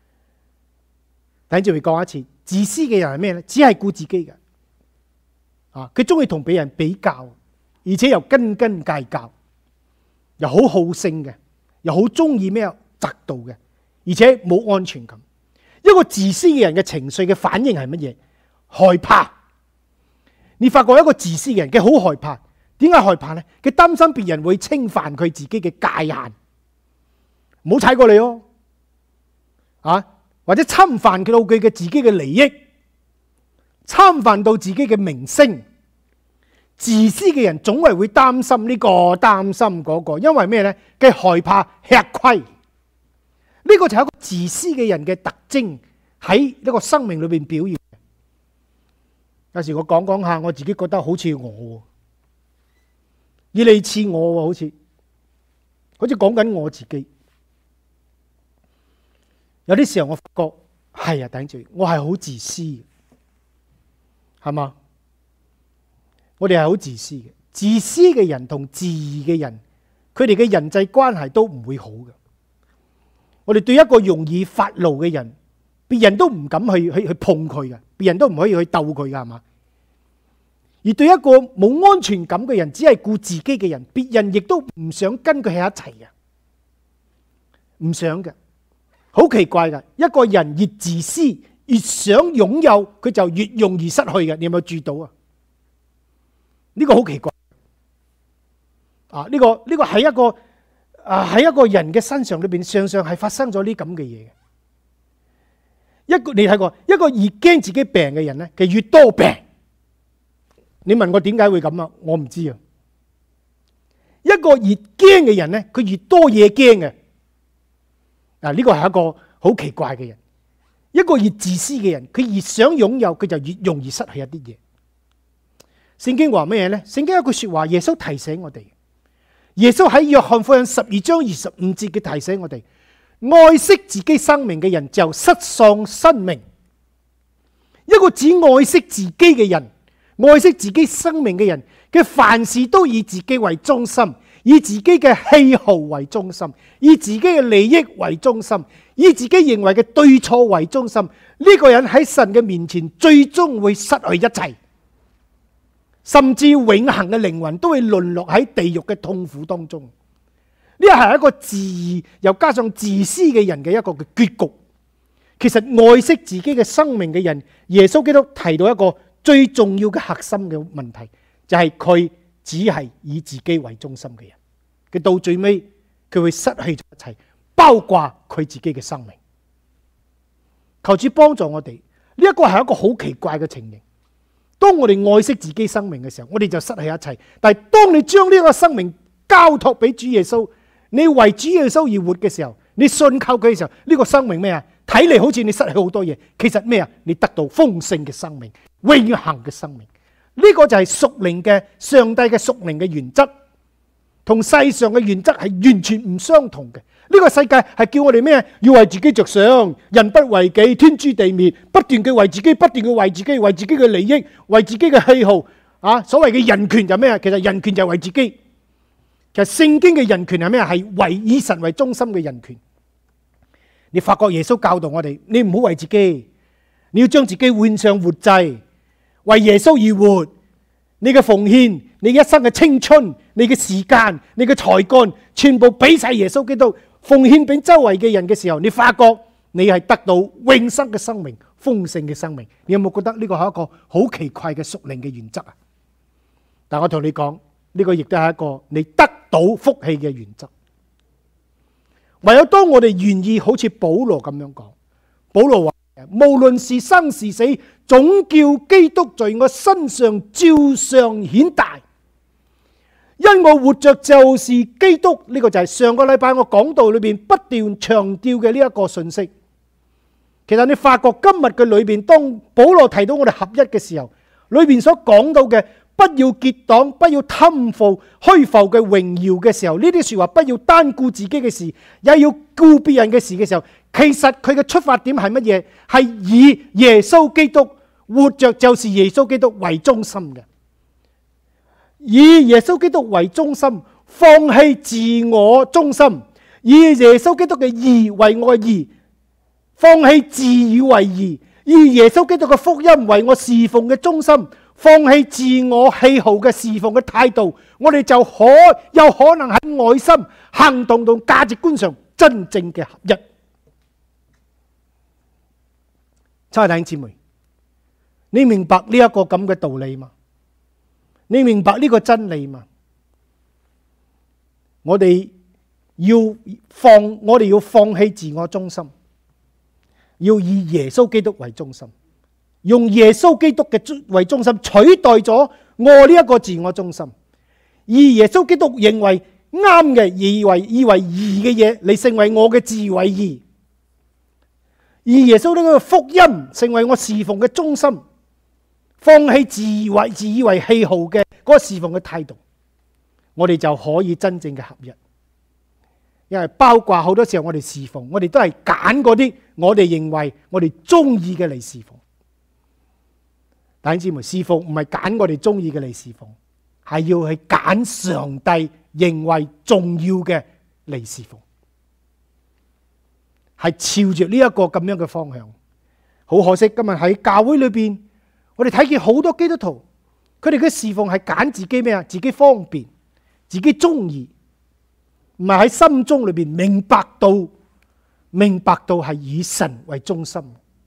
等住會講一次，自私嘅人係咩呢？只係顧自己嘅，啊，佢中意同別人比較，而且又斤斤計較，又好好勝嘅，又好中意咩嫉妒嘅，而且冇安全感。一個自私嘅人嘅情緒嘅反應係乜嘢？害怕。你發覺一個自私嘅人，佢好害怕。點解害怕呢？佢擔心別人會侵犯佢自己嘅界限，唔好踩過你哦，啊，或者侵犯到佢嘅自己嘅利益，侵犯到自己嘅名聲。自私嘅人總係會擔心呢個，擔心嗰個，因為咩呢？佢害怕吃虧。呢個就係一個自私嘅人嘅特徵，喺一個生命裏邊表現。有時我講講下，我自己覺得好似我，以你似我，好似好似講緊我自己。有啲時候我發覺係啊，頂住，我係好自私嘅，係嘛？我哋係好自私嘅。自私嘅人同自義嘅人，佢哋嘅人際關係都唔會好嘅。我哋對一個容易發怒嘅人，別人都唔敢去去去碰佢嘅，別人都唔可以去鬥佢噶，係嘛？而對一個冇安全感嘅人，只係顧自己嘅人，別人亦都唔想跟佢喺一齊嘅，唔想嘅。好奇怪嘅，一個人越自私，越想擁有，佢就越容易失去嘅。你有冇注意到啊？呢個好奇怪啊！呢個呢個係一個。啊！喺一個人嘅身上裏邊，常常係發生咗呢咁嘅嘢嘅。一個你睇過，一個越驚自己病嘅人咧，佢越多病。你問我點解會咁啊？我唔知啊。一個越驚嘅人咧，佢越多嘢驚嘅。嗱，呢個係一個好奇怪嘅人。一個越自私嘅人，佢越想擁有，佢就越容易失去一啲嘢。聖經話咩嘢咧？聖經有句說話，耶穌提醒我哋。耶穌喺約翰福音十二章二十五節嘅提醒我哋：愛惜自己生命嘅人就失喪生命。一個只愛惜自己嘅人，愛惜自己生命嘅人，佢凡事都以自己為中心，以自己嘅喜好為中心，以自己嘅利益為中心，以自己認為嘅對錯為中心。呢個人喺神嘅面前，最終會失去一切。甚至永恆嘅靈魂都會淪落喺地獄嘅痛苦當中。呢係一個自義又加上自私嘅人嘅一個嘅結局。其實愛惜自己嘅生命嘅人，耶穌基督提到一個最重要嘅核心嘅問題，就係佢只係以自己為中心嘅人。佢到最尾佢會失去咗一切，包括佢自己嘅生命。求主幫助我哋。呢一個係一個好奇怪嘅情形。當我哋愛惜自己生命嘅時候，我哋就失去一切。但係當你將呢個生命交託俾主耶穌，你為主耶穌而活嘅時候，你信靠佢嘅時候，呢個生命咩啊？睇嚟好似你失去好多嘢，其實咩啊？你得到豐盛嘅生命，永恆嘅生命。呢個就係屬靈嘅上帝嘅屬靈嘅原則，同世上嘅原則係完全唔相同嘅。呢個世界係叫我哋咩？要為自己着想，人不為己，天誅地滅，不斷嘅為自己，不斷嘅為自己，為自己嘅利益，為自己嘅喜好。啊，所謂嘅人權就咩啊？其實人權就係為自己。其實聖經嘅人權係咩？係為以神為中心嘅人權。你發覺耶穌教導我哋，你唔好為自己，你要將自己換上活祭，為耶穌而活。你嘅奉獻，你一生嘅青春，你嘅時間，你嘅才幹，全部俾晒耶穌基督。奉獻俾周圍嘅人嘅時候，你發覺你係得到永生嘅生命、豐盛嘅生命。你有冇覺得呢個係一個好奇怪嘅屬靈嘅原則啊？但我同你講，呢個亦都係一個你得到福氣嘅原則。唯有當我哋願意好似保羅咁樣講，保羅話無論是生是死，總叫基督在我身上照常顯大。因我活着就是基督，呢個就係上個禮拜我講道裏邊不斷強調嘅呢一個信息。其實你發覺今日嘅裏邊，當保羅提到我哋合一嘅時候，裏邊所講到嘅不要結黨，不要貪慕虛浮嘅榮耀嘅時候，呢啲說話不要單顧自己嘅事，也要顧別人嘅事嘅時候，其實佢嘅出發點係乜嘢？係以耶穌基督活着就是耶穌基督為中心嘅。以耶穌基督為中心，放棄自我中心，以耶穌基督嘅義為我嘅義，放棄自以為義，以耶穌基督嘅福音為我侍奉嘅中心，放棄自我喜好嘅侍奉嘅態度，我哋就可有可能喺愛心、行動同價值觀上真正嘅合一。親愛弟兄姊妹，你明白呢一個咁嘅道理嗎？你明白呢個真理嗎？我哋要放，我哋要放棄自我中心，要以耶穌基督為中心，用耶穌基督嘅為中心取代咗我呢一個自我中心，以耶穌基督認為啱嘅，以為以為義嘅嘢嚟成為我嘅自以為義，以耶穌呢個福音成為我侍奉嘅中心。放棄自以為自以為喜好嘅嗰個侍奉嘅態度，我哋就可以真正嘅合一。因為包括好多時候我哋侍奉，我哋都係揀嗰啲我哋認為我哋中意嘅嚟侍奉。弟兄姊妹，侍奉唔係揀我哋中意嘅嚟侍奉，係要去揀上帝認為重要嘅嚟侍奉，係朝着呢一個咁樣嘅方向。好可惜，今日喺教會裏邊，我哋睇見好多基督徒，佢哋嘅侍奉係揀自己咩啊？自己方便，自己中意，唔係喺心中裏邊明白到，明白到係以神為中心。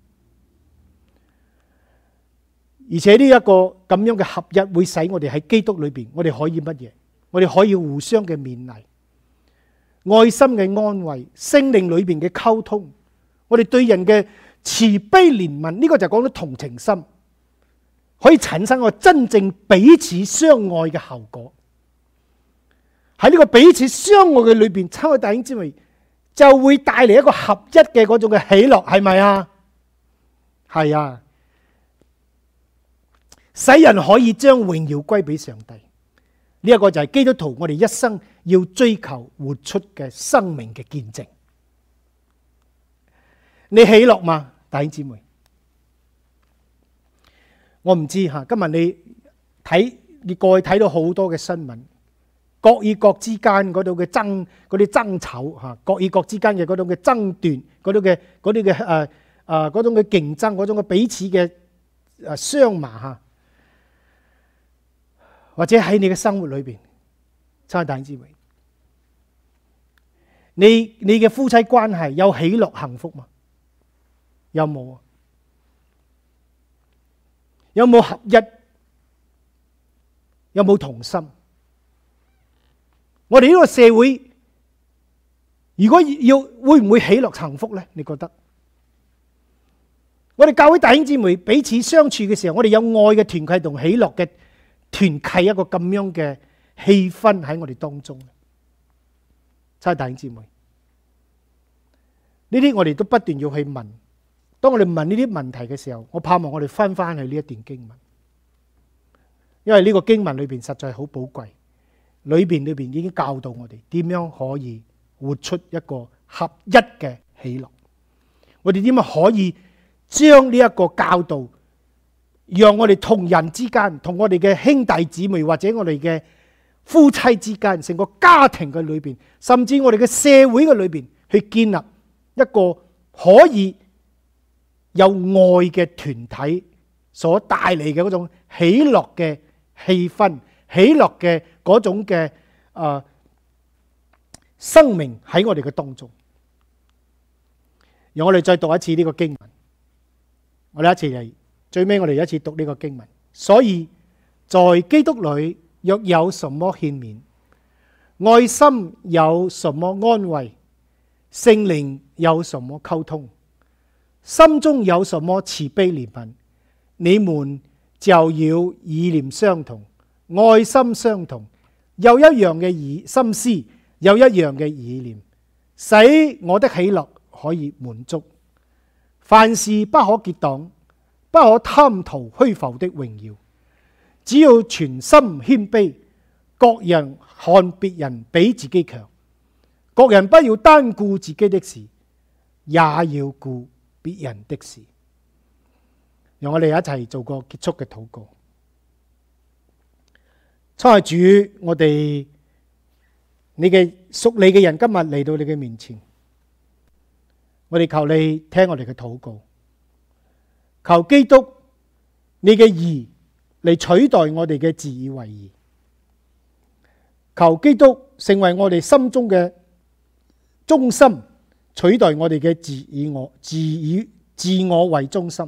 而且呢一個咁樣嘅合一，會使我哋喺基督裏邊，我哋可以乜嘢？我哋可以互相嘅勉勵、愛心嘅安慰、聖靈裏邊嘅溝通，我哋對人嘅慈悲憐憫，呢個就講到同情心。可以產生個真正彼此相愛嘅效果。喺呢個彼此相愛嘅裏邊，親愛弟兄姊妹，就會帶嚟一個合一嘅嗰種嘅喜樂，係咪啊？係啊，使人可以將榮耀歸俾上帝。呢一個就係基督徒我哋一生要追求活出嘅生命嘅見證。你喜樂嗎，弟兄姊妹？我唔知吓，今日你睇，你過去睇到好多嘅新聞，國與國之間嗰度嘅爭，嗰啲爭吵吓，國與國之間嘅嗰種嘅爭奪，嗰種嘅嗰啲嘅誒誒嗰種嘅競爭，嗰種嘅彼此嘅誒相罵吓，或者喺你嘅生活裏邊，親愛弟兄姊妹，你你嘅夫妻關係有喜樂幸福嗎？有冇啊？有冇合一？有冇同心？我哋呢個社會，如果要會唔會喜樂幸福呢？你覺得？我哋教會弟兄姊妹彼此相處嘅時候，我哋有愛嘅團契同喜樂嘅團契，一個咁樣嘅氣氛喺我哋當中。親愛弟兄姊妹，呢啲我哋都不斷要去問。當我哋問呢啲問題嘅時候，我盼望我哋翻翻去呢一段經文，因為呢個經文裏邊實在好寶貴，裏邊裏邊已經教導我哋點樣可以活出一個合一嘅喜樂。我哋點樣可以將呢一個教導，讓我哋同人之間，同我哋嘅兄弟姊妹或者我哋嘅夫妻之間，成個家庭嘅裏邊，甚至我哋嘅社會嘅裏邊，去建立一個可以有愛嘅團體所帶嚟嘅嗰種喜樂嘅氣氛，喜樂嘅嗰種嘅誒生命喺我哋嘅當中。讓我哋再讀一次呢個經文，我哋一齊嚟，最尾我哋一次讀呢個經文。所以在基督裏，若有什麼勸勉，愛心有什麼安慰，聖靈有什麼溝通， 心中有什麼慈悲憐憫，你們就要意念相同，愛心相同，有一樣嘅意心思，有一樣嘅意念，使我的喜樂可以滿足。凡事不可結黨，不可貪圖虛浮的榮耀，只要全心謙卑，各人看別人比自己強，各人不要單顧自己的事，也要顧別人的事。讓我哋一齊做個結束嘅禱告。親愛主，我哋你嘅屬你嘅人今日嚟到你嘅面前，我哋求你聽我哋嘅禱告，求基督你嘅義嚟取代我哋嘅自以為義，求基督成為我哋心中嘅中心，取代我哋嘅自以我自以自我為中心。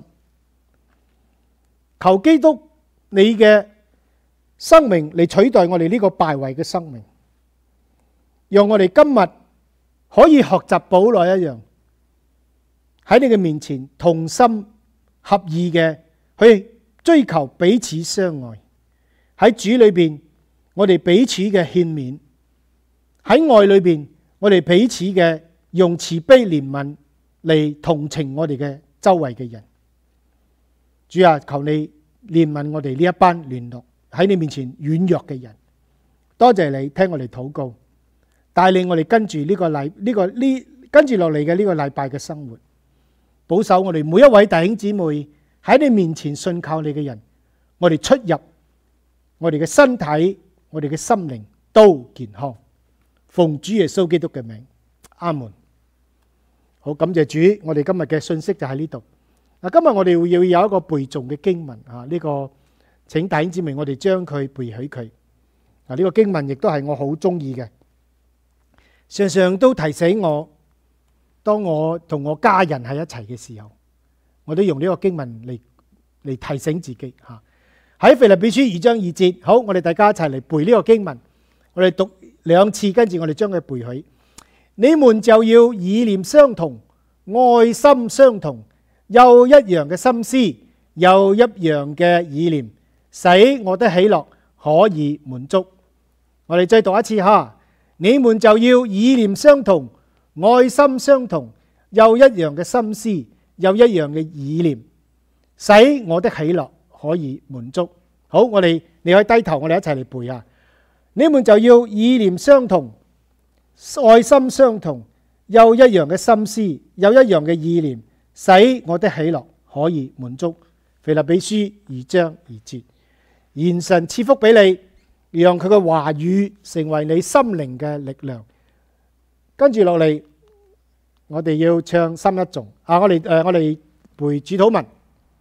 求基督你嘅生命嚟取代我哋呢個敗壞嘅生命，讓我哋今日可以學習保羅一樣，喺你嘅面前同心合意嘅去追求彼此相愛。喺主裏邊，我哋彼此嘅勸勉；喺愛裏邊，我哋彼此嘅用慈悲憐憫嚟同情我哋嘅周圍嘅人。主啊，求你憐憫我哋呢一班聯絡喺你面前軟弱嘅人。多謝你聽我哋禱告，帶領我哋跟住呢個禮呢個呢跟住落嚟嘅呢個禮拜嘅生活，保守我哋每一位弟兄姊妹喺你面前信靠你嘅人，我哋出入，我哋嘅身體，我哋嘅心靈都健康。奉主耶穌基督嘅名，阿門。好，感謝主，我哋今日嘅信息就喺呢度。嗱，今日我哋要有一個背誦嘅經文啊，呢個請弟兄姊妹我哋將佢背起佢。啊，呢個經文亦都係我好中意嘅，常常都提醒我，當我同我家人喺一齊嘅時候，我都用呢個經文嚟嚟提醒自己吓。喺腓立比書二章二節，好，我哋大家一齊嚟背呢個經文，我哋讀兩次，跟住我哋將佢背起。你們就要意念相同，愛心相同，有一樣嘅心思，有一樣嘅意念，使我的喜樂可以滿足。我哋再讀一次哈，你們就要意念相同，愛心相同，有一樣嘅心思，有一樣嘅意念，使我的喜樂可以滿足。好，我哋你可以低頭，我哋一齊嚟背啊！你們就要意念相同，愛心相同，有一樣嘅心思，有一樣嘅意念，使我的喜樂可以滿足。腓立比書二章二節，願神賜福俾你，讓佢嘅話語成為你心靈嘅力量。跟住落嚟，我哋要唱心一頌啊！我哋誒，我哋背主禱文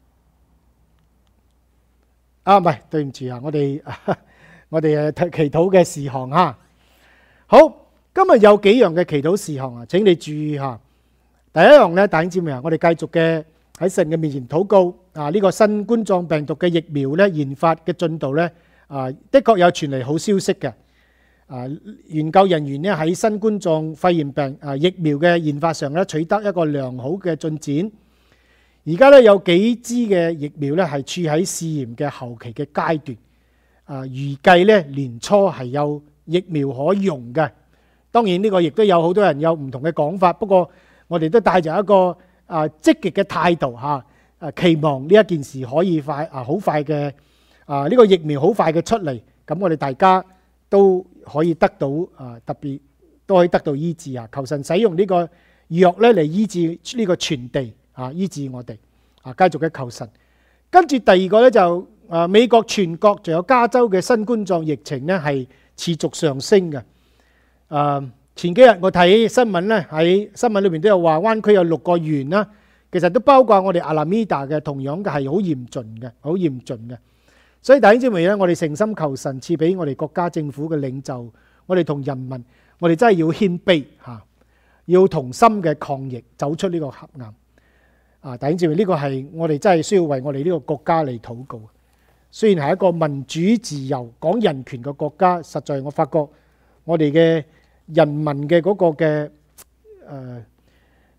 啊，唔係，對唔住啊，我哋我哋誒祈禱嘅事項哈。好，今日有幾樣嘅祈禱事項啊，請你注意下。第一樣咧，弟兄姊妹啊，我哋繼續嘅喺神嘅面前禱告啊！呢個新冠狀病毒嘅疫苗咧研發嘅進度咧啊，的確有傳嚟好消息嘅啊！研究人員咧喺新冠狀肺炎病啊疫苗嘅研發上咧取得一個良好嘅進展。而家咧有幾支嘅疫苗咧係處喺試驗嘅後期嘅階段啊，預計咧年初係有疫苗可用嘅。當然呢個亦都有好多人有唔同嘅講法，不過我哋都帶着一個啊積極嘅態度嚇，啊期望呢一件事可以快啊好快嘅啊呢個疫苗好快嘅出嚟，咁我哋大家都可以得到啊特別都可以得到醫治啊！求神使用呢個藥咧嚟醫治呢個全地啊，醫治我哋啊，繼續嘅求神。跟住第二個咧就啊美國全國仲有加州嘅新冠狀疫情咧係持續上升嘅。啊前幾日我睇新聞咧，喺新聞裏邊都有話灣區有六個縣啦，其實都包括我哋阿拉米達嘅，同樣嘅係好嚴峻嘅，好嚴峻嘅。所以弟兄姊妹咧，我哋誠心求神賜俾我哋國家政府嘅領袖，我哋同人民，我哋真係要謙卑嚇，要同心嘅抗疫，走出呢個黑暗。啊，弟兄姊妹，呢個係我哋真係需要為我哋呢個國家嚟禱告。雖然係一個民主自由、講人權嘅國家，實在我發覺我哋嘅人民嘅嗰個嘅誒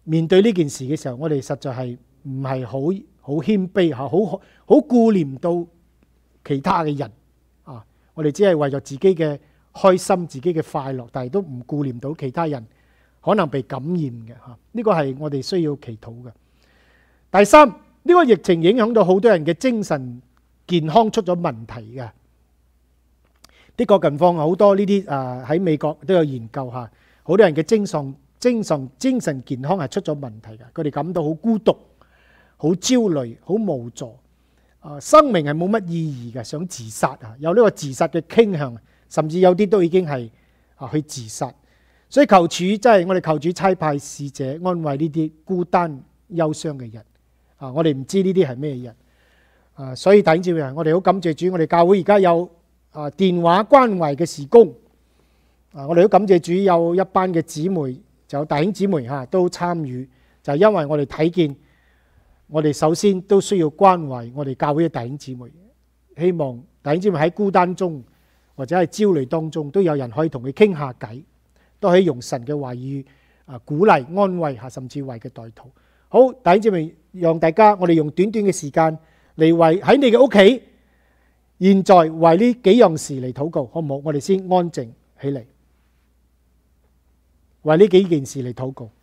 面對呢件事嘅時候，我哋實在係唔係好好謙卑嚇，好好顧念到其他嘅人啊！我哋只係為咗自己嘅開心、自己嘅快樂，但係都唔顧念到其他人可能被感染嘅嚇。呢個係我哋需要祈禱嘅。第三，呢個疫情影響到好多人嘅精神健康出咗問題嘅。的確近況好多呢啲誒喺美國都有研究嚇，好多人嘅精神精神精神健康係出咗問題嘅，佢哋感到好孤獨、好焦慮、好無助，啊，生命係冇乜意義嘅，想自殺啊，有呢個自殺嘅傾向，甚至有啲都已經係啊去自殺。所以求主即係我哋求主差派使者安慰呢啲孤單憂傷嘅人啊！我哋唔知呢啲係咩人啊，所以弟兄姊妹，我哋好感謝主，我哋教會而家有啊電話關懷嘅事工啊，我哋都感謝主有一班嘅姊妹，就有弟兄姊妹嚇都參與，就係因為我哋睇見，我哋首先都需要關懷我哋教會嘅弟兄姊妹，希望弟兄姊妹喺孤單中或者係焦慮當中，都有人可以同佢傾下偈，都可以用神嘅話語啊鼓勵安慰下，甚至為佢代禱。好，弟兄姊妹，讓大家我哋用短短嘅時間嚟為喺你嘅屋企，現在為呢幾樣事嚟禱告，好唔好？我哋先安靜起嚟，為呢幾件事嚟禱告。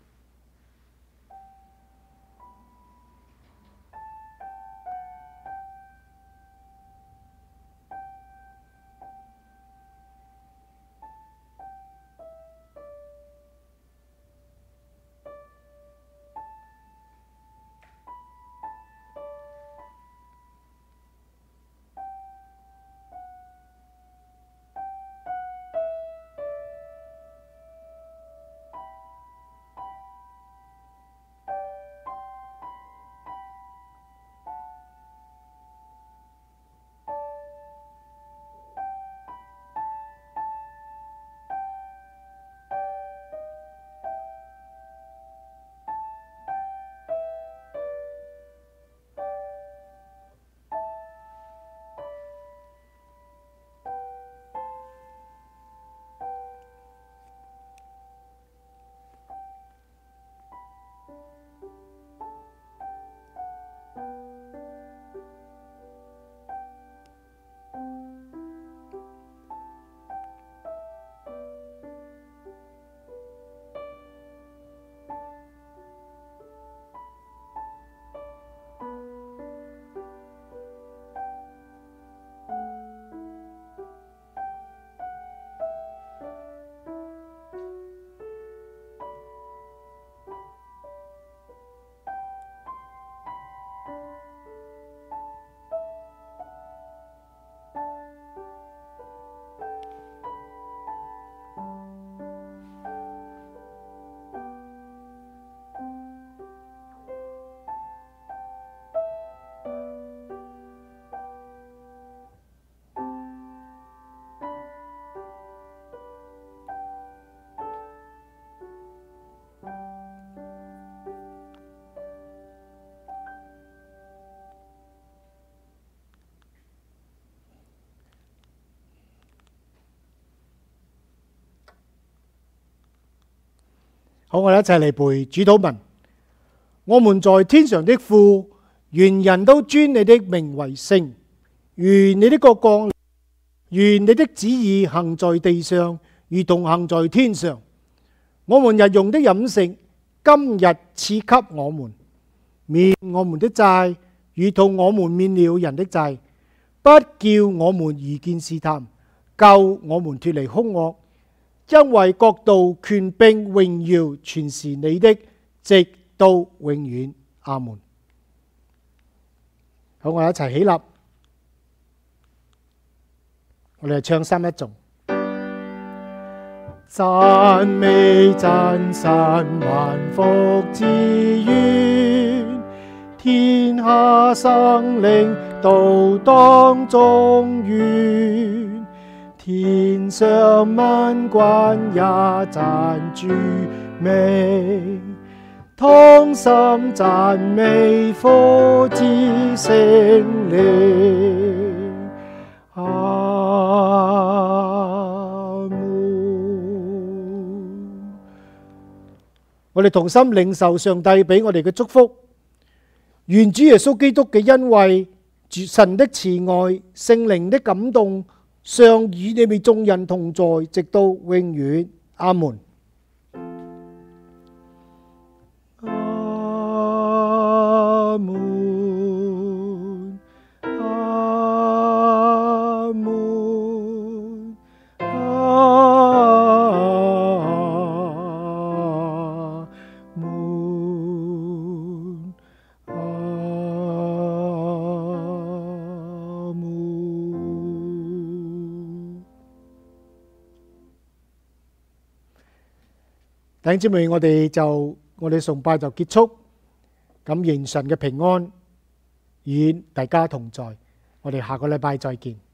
好，我哋一齊嚟背主禱文。我們在天上的父，願人都尊你的名為聖。願你的國降臨，願你的旨意行在地上，如同行在天上。我們日用的飲食，今日賜給我們，免我們的債，如同我們免了人的債，不叫我們遇見試探，救我們脫離兇惡。因為國度、權柄、榮耀，全是你的，直到永遠。阿門。好，我哋一齊起立，我哋唱三一頌。讚美真神萬福之源，天下生靈都當頌願。天上萬軍也讚主名，同心讚美父子聖靈。阿門。 我哋同心領受上帝俾我哋嘅祝福。願主耶穌基督嘅恩惠、神的慈愛、聖靈的感動，常與你哋眾人同在，直到永遠。阿門。阿門。阿門。阿門。阿門。弟兄姊妹，我哋就我哋崇拜就結束，咁願神嘅平安與大家同在，我哋下個禮拜再見。